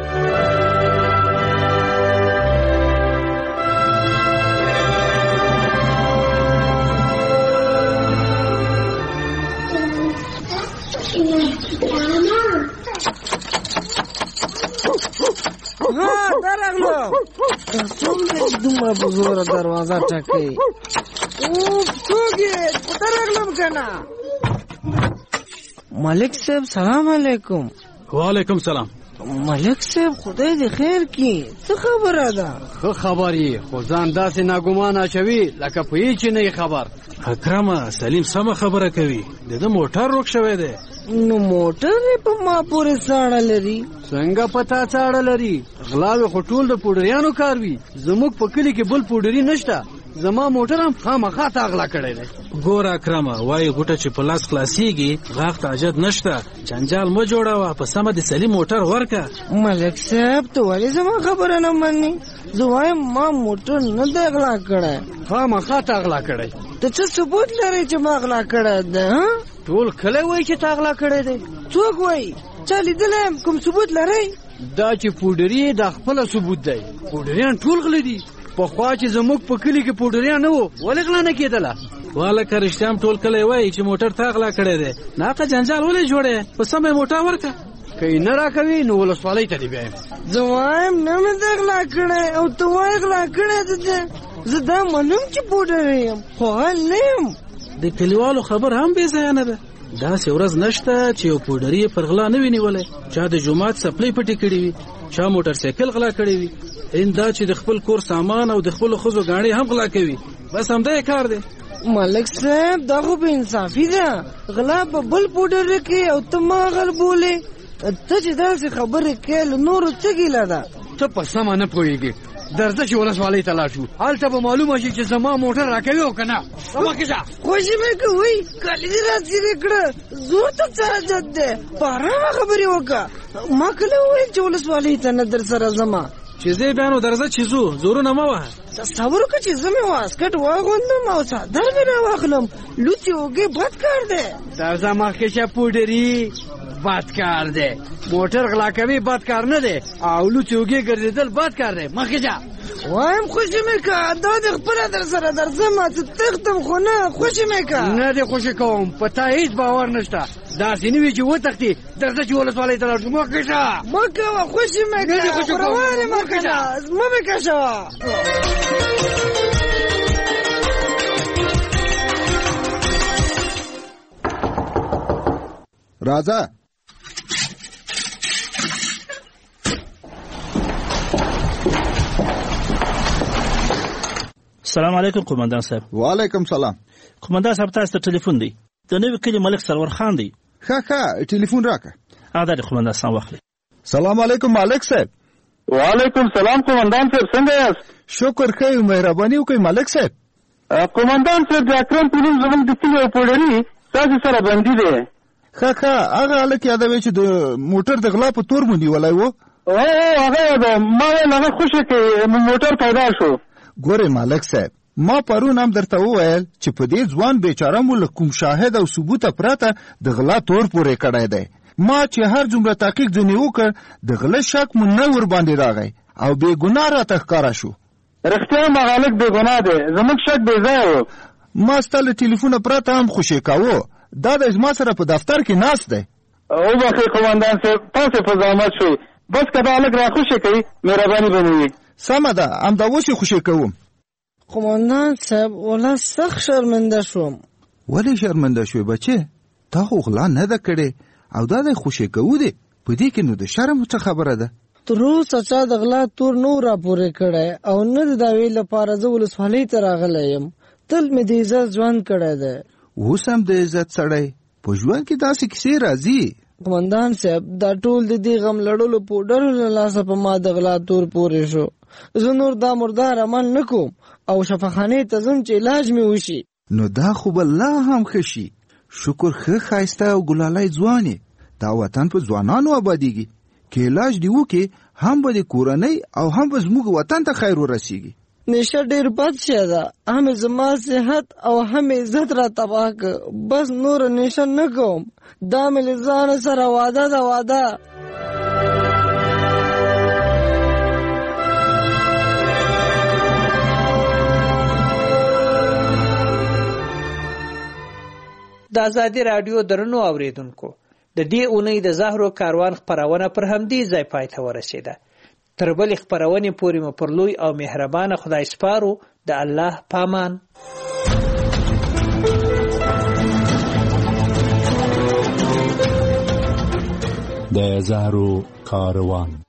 درغلو څوک دې دومره په زوره دروازه ټکوي؟ څوک یې درغلم کنه؟ ملک صاحب سلام علیکم. وعلیکم سلام. ملک صاحب خدای دې خیر کړي. څه خبره ده؟ ښه خبر یې، خو ځان داسې ناګومانه اچوي لکه په هیڅ نه یې خبر. اکرمه سلیم سمه خبره کوي، د ده موټر روک شوی دی. نو موټر په ما پورې څاړه لري؟ څنګه پتا څاړه لري؟ غلاوې خو ټول د پوډریانو کار وي. زموږ په کلي کې بل پوډري نشته. زما موټر هم خامخا تا غلا کړی دی. ګوره اکرمه وایي غوټه چې په لاس خلاصېږي غاښ ته حاجت نشته. جنجال مه جوړوه، په سمه د سلیم موټر ورکه. ملک صاحب ته ولې زما خبره نه منې؟ زه وایم ما موټر نه دی غلا کړی. خامخا تا غلا کړی. ته څه ثبوت لرې چې ما غلا کړی دی؟ ټول کلی وایي چې تا غلا کړی دی. څوک وایي؟ چا لیدلی یم؟ کوم ثبوت لرئ؟ دا چې پوډري دا خپله ثبوت دی. پوډریان ټول غله دي. پخوا چې زموږ په کلي کې پوډریان نه وو ولې غلا نه کېدله؟ والکه رښتیا هم ټول کلی وایي چې موټر تا غلا کړی دی. ناقه جنجال ولې جوړی؟ په سمه یې موټر ورکه. که یې نه راکوي نو ولسوالۍ ته دې بیایم. زه وایم نه مې دی غلا کړی او ته وایې غلا کړی دی. زه دا منم چې پوډری یم خو حال نه یم. د کلیوالو خبر هم بې ځایه نه ده. داسې ورځ نشته چې یو پوډري پر غلا نه وي نیولی. چا د جومات څپلۍ پټې کړې وي، چا موټر سایکل غلا کړی وي. دا چې د خپل کور سامان او د خپلو ښځو ګاڼې هم غلا کوي. بس همدا یې کار دی. ملک صاحب دا خو بې انصافي ده. غلا په بل پوډر کې او ته ما غل بولې. ته چې داسې خبرې کوې له نورو څه ګیله ده؟ ته په سمه نه پوهېږې. درځه چې ولسوالۍ ته لاړ شو، هلته به معلومه شي چې زما موټر راکوي او که نه. مخکې شه. خوشي مې کوئ، کالي دې راڅیرې کړه. زور ته څه حاجت دی؟ په ارامه خبرې وکړه. ما کله وویل چې ولسوالۍ ته نه در سره ځمه؟ چې زه بیا نو درځه چې ځو، زورونه مه وهه. تصور وکړه چې زه مې واسکټ واغوندم او څادر مې راواخلم. لوڅې اوږې بد کار دی. درځه مخکې شه پوډري، بد کار دی. موټر غلا کوي بد کار نه دی او لوڅې اوږې ګرځېدل بد کار دی. مخکې شه. وایم خوشي مې که دا دې خپله در سره درځم، څه تښتم خو نه. خوشي مې که نه دې خوشي کوم. په تا هېڅ باور نشته. داسې نه وي چې وتښتې. درځه چې ولسوالۍ ته لاړ شو. مخکې شه. مه کوه، خوشي مې که. روان یم که نه، مه مې کشوه. راځه. السلام علیکم قومندان صاحب. وعلیکم سلام. قومندان صاحب تاسو ته ټلیفون دی. د نوي کلي ملک سرور خان دی. ښه ټلیفون راکړه. دا دی قومندان صاحب واخلئ. سلام علیکم ملک صاحب. وعلیکم سلام قومندان صاحب، څنګه یاست؟ شکر ښه یو، مهرباني وکړئ ملک صاحب. قومندان صاحب د اکرم په نوم زموږ د کلي یو پوډري ستاسو سره بندي دی. ښه هغه هلک یادوي چې د موټر د غلا په تور مو نیولی و. هغه یاده. ما ویل هغه خوشي کوي موټر پیدا شو. ګورې ملک صاحب، ما پرون هم درته وویل چې په دې ځوان بیچاره مو له کوم شاهد او ثبوته پرته د غلا تور پورې کړی دی. ما چې هر څومره تحقیق ځینې وکړ د غله شک مو نه ورباندې راغی او بې ګناه راته ښکاره شو. رښتیا هم هغه هلک بې ګناه دی. زموږ شک بې ځایه و. ما ستا له ټلیفونه پرته هم خوشې کاوه. دا د زما سره په دفتر کې ناست دی. وبخئ قومندان صاحب، تاسې په زحمت شوئ. بس که دا هلک را خوشې کوي مهرباني به مو وي. سمه ده، همدا اوس یې خوشې کوم. قومندان صاحب والله سخت شرمنده شوم. ولې شرمنده شوې بچې؟ تا خو غلا نه ده کړې او دا دی خوشې کوو دی. په دې کې نو د شرم څه خبره ده؟ تر اوسه چا د غلا تور نه راپورې کړی او نه د دعوې لپاره زه ولسوالۍ ته راغلی یم. تل مې د عزت ژوند کړی دی. اوس هم د عزت سړی په ژوند کې داسې کیسې راځي. قومندان صاحب دا ټول د دې غم لړلو پوډرو له لاسه په ما د غلا تور پورې شو. زه نور دا مردار عمل نه کوم او شفاخانه ته ځم چې علاج مې وشي. نو دا خو به لا هم ښه شي. شکر ښه ښایسته او ګلالۍ ځوانې، دا وطن په ځوانانو آبادیږي. که علاج دی وکړي هم به د کورنۍ او هم به زموږ وطن ته خیر ورسیږي. نشه ډیر بد شی ده، هم زما صحت او هم عزت را تباه که. بس نور نشه نه کوم، دا مې له ځان سره وعده ده وعده. د ازادي رادیو درنو اوریدونکو، د دې اونۍ د زهرو کاروان خپرونه پر همدې ځای پای ته ورسېده. تر بلې خپرونې پورې مو پر لوی او مهربانه خدای سپارو. د الله پامان. د زهرو کاروان.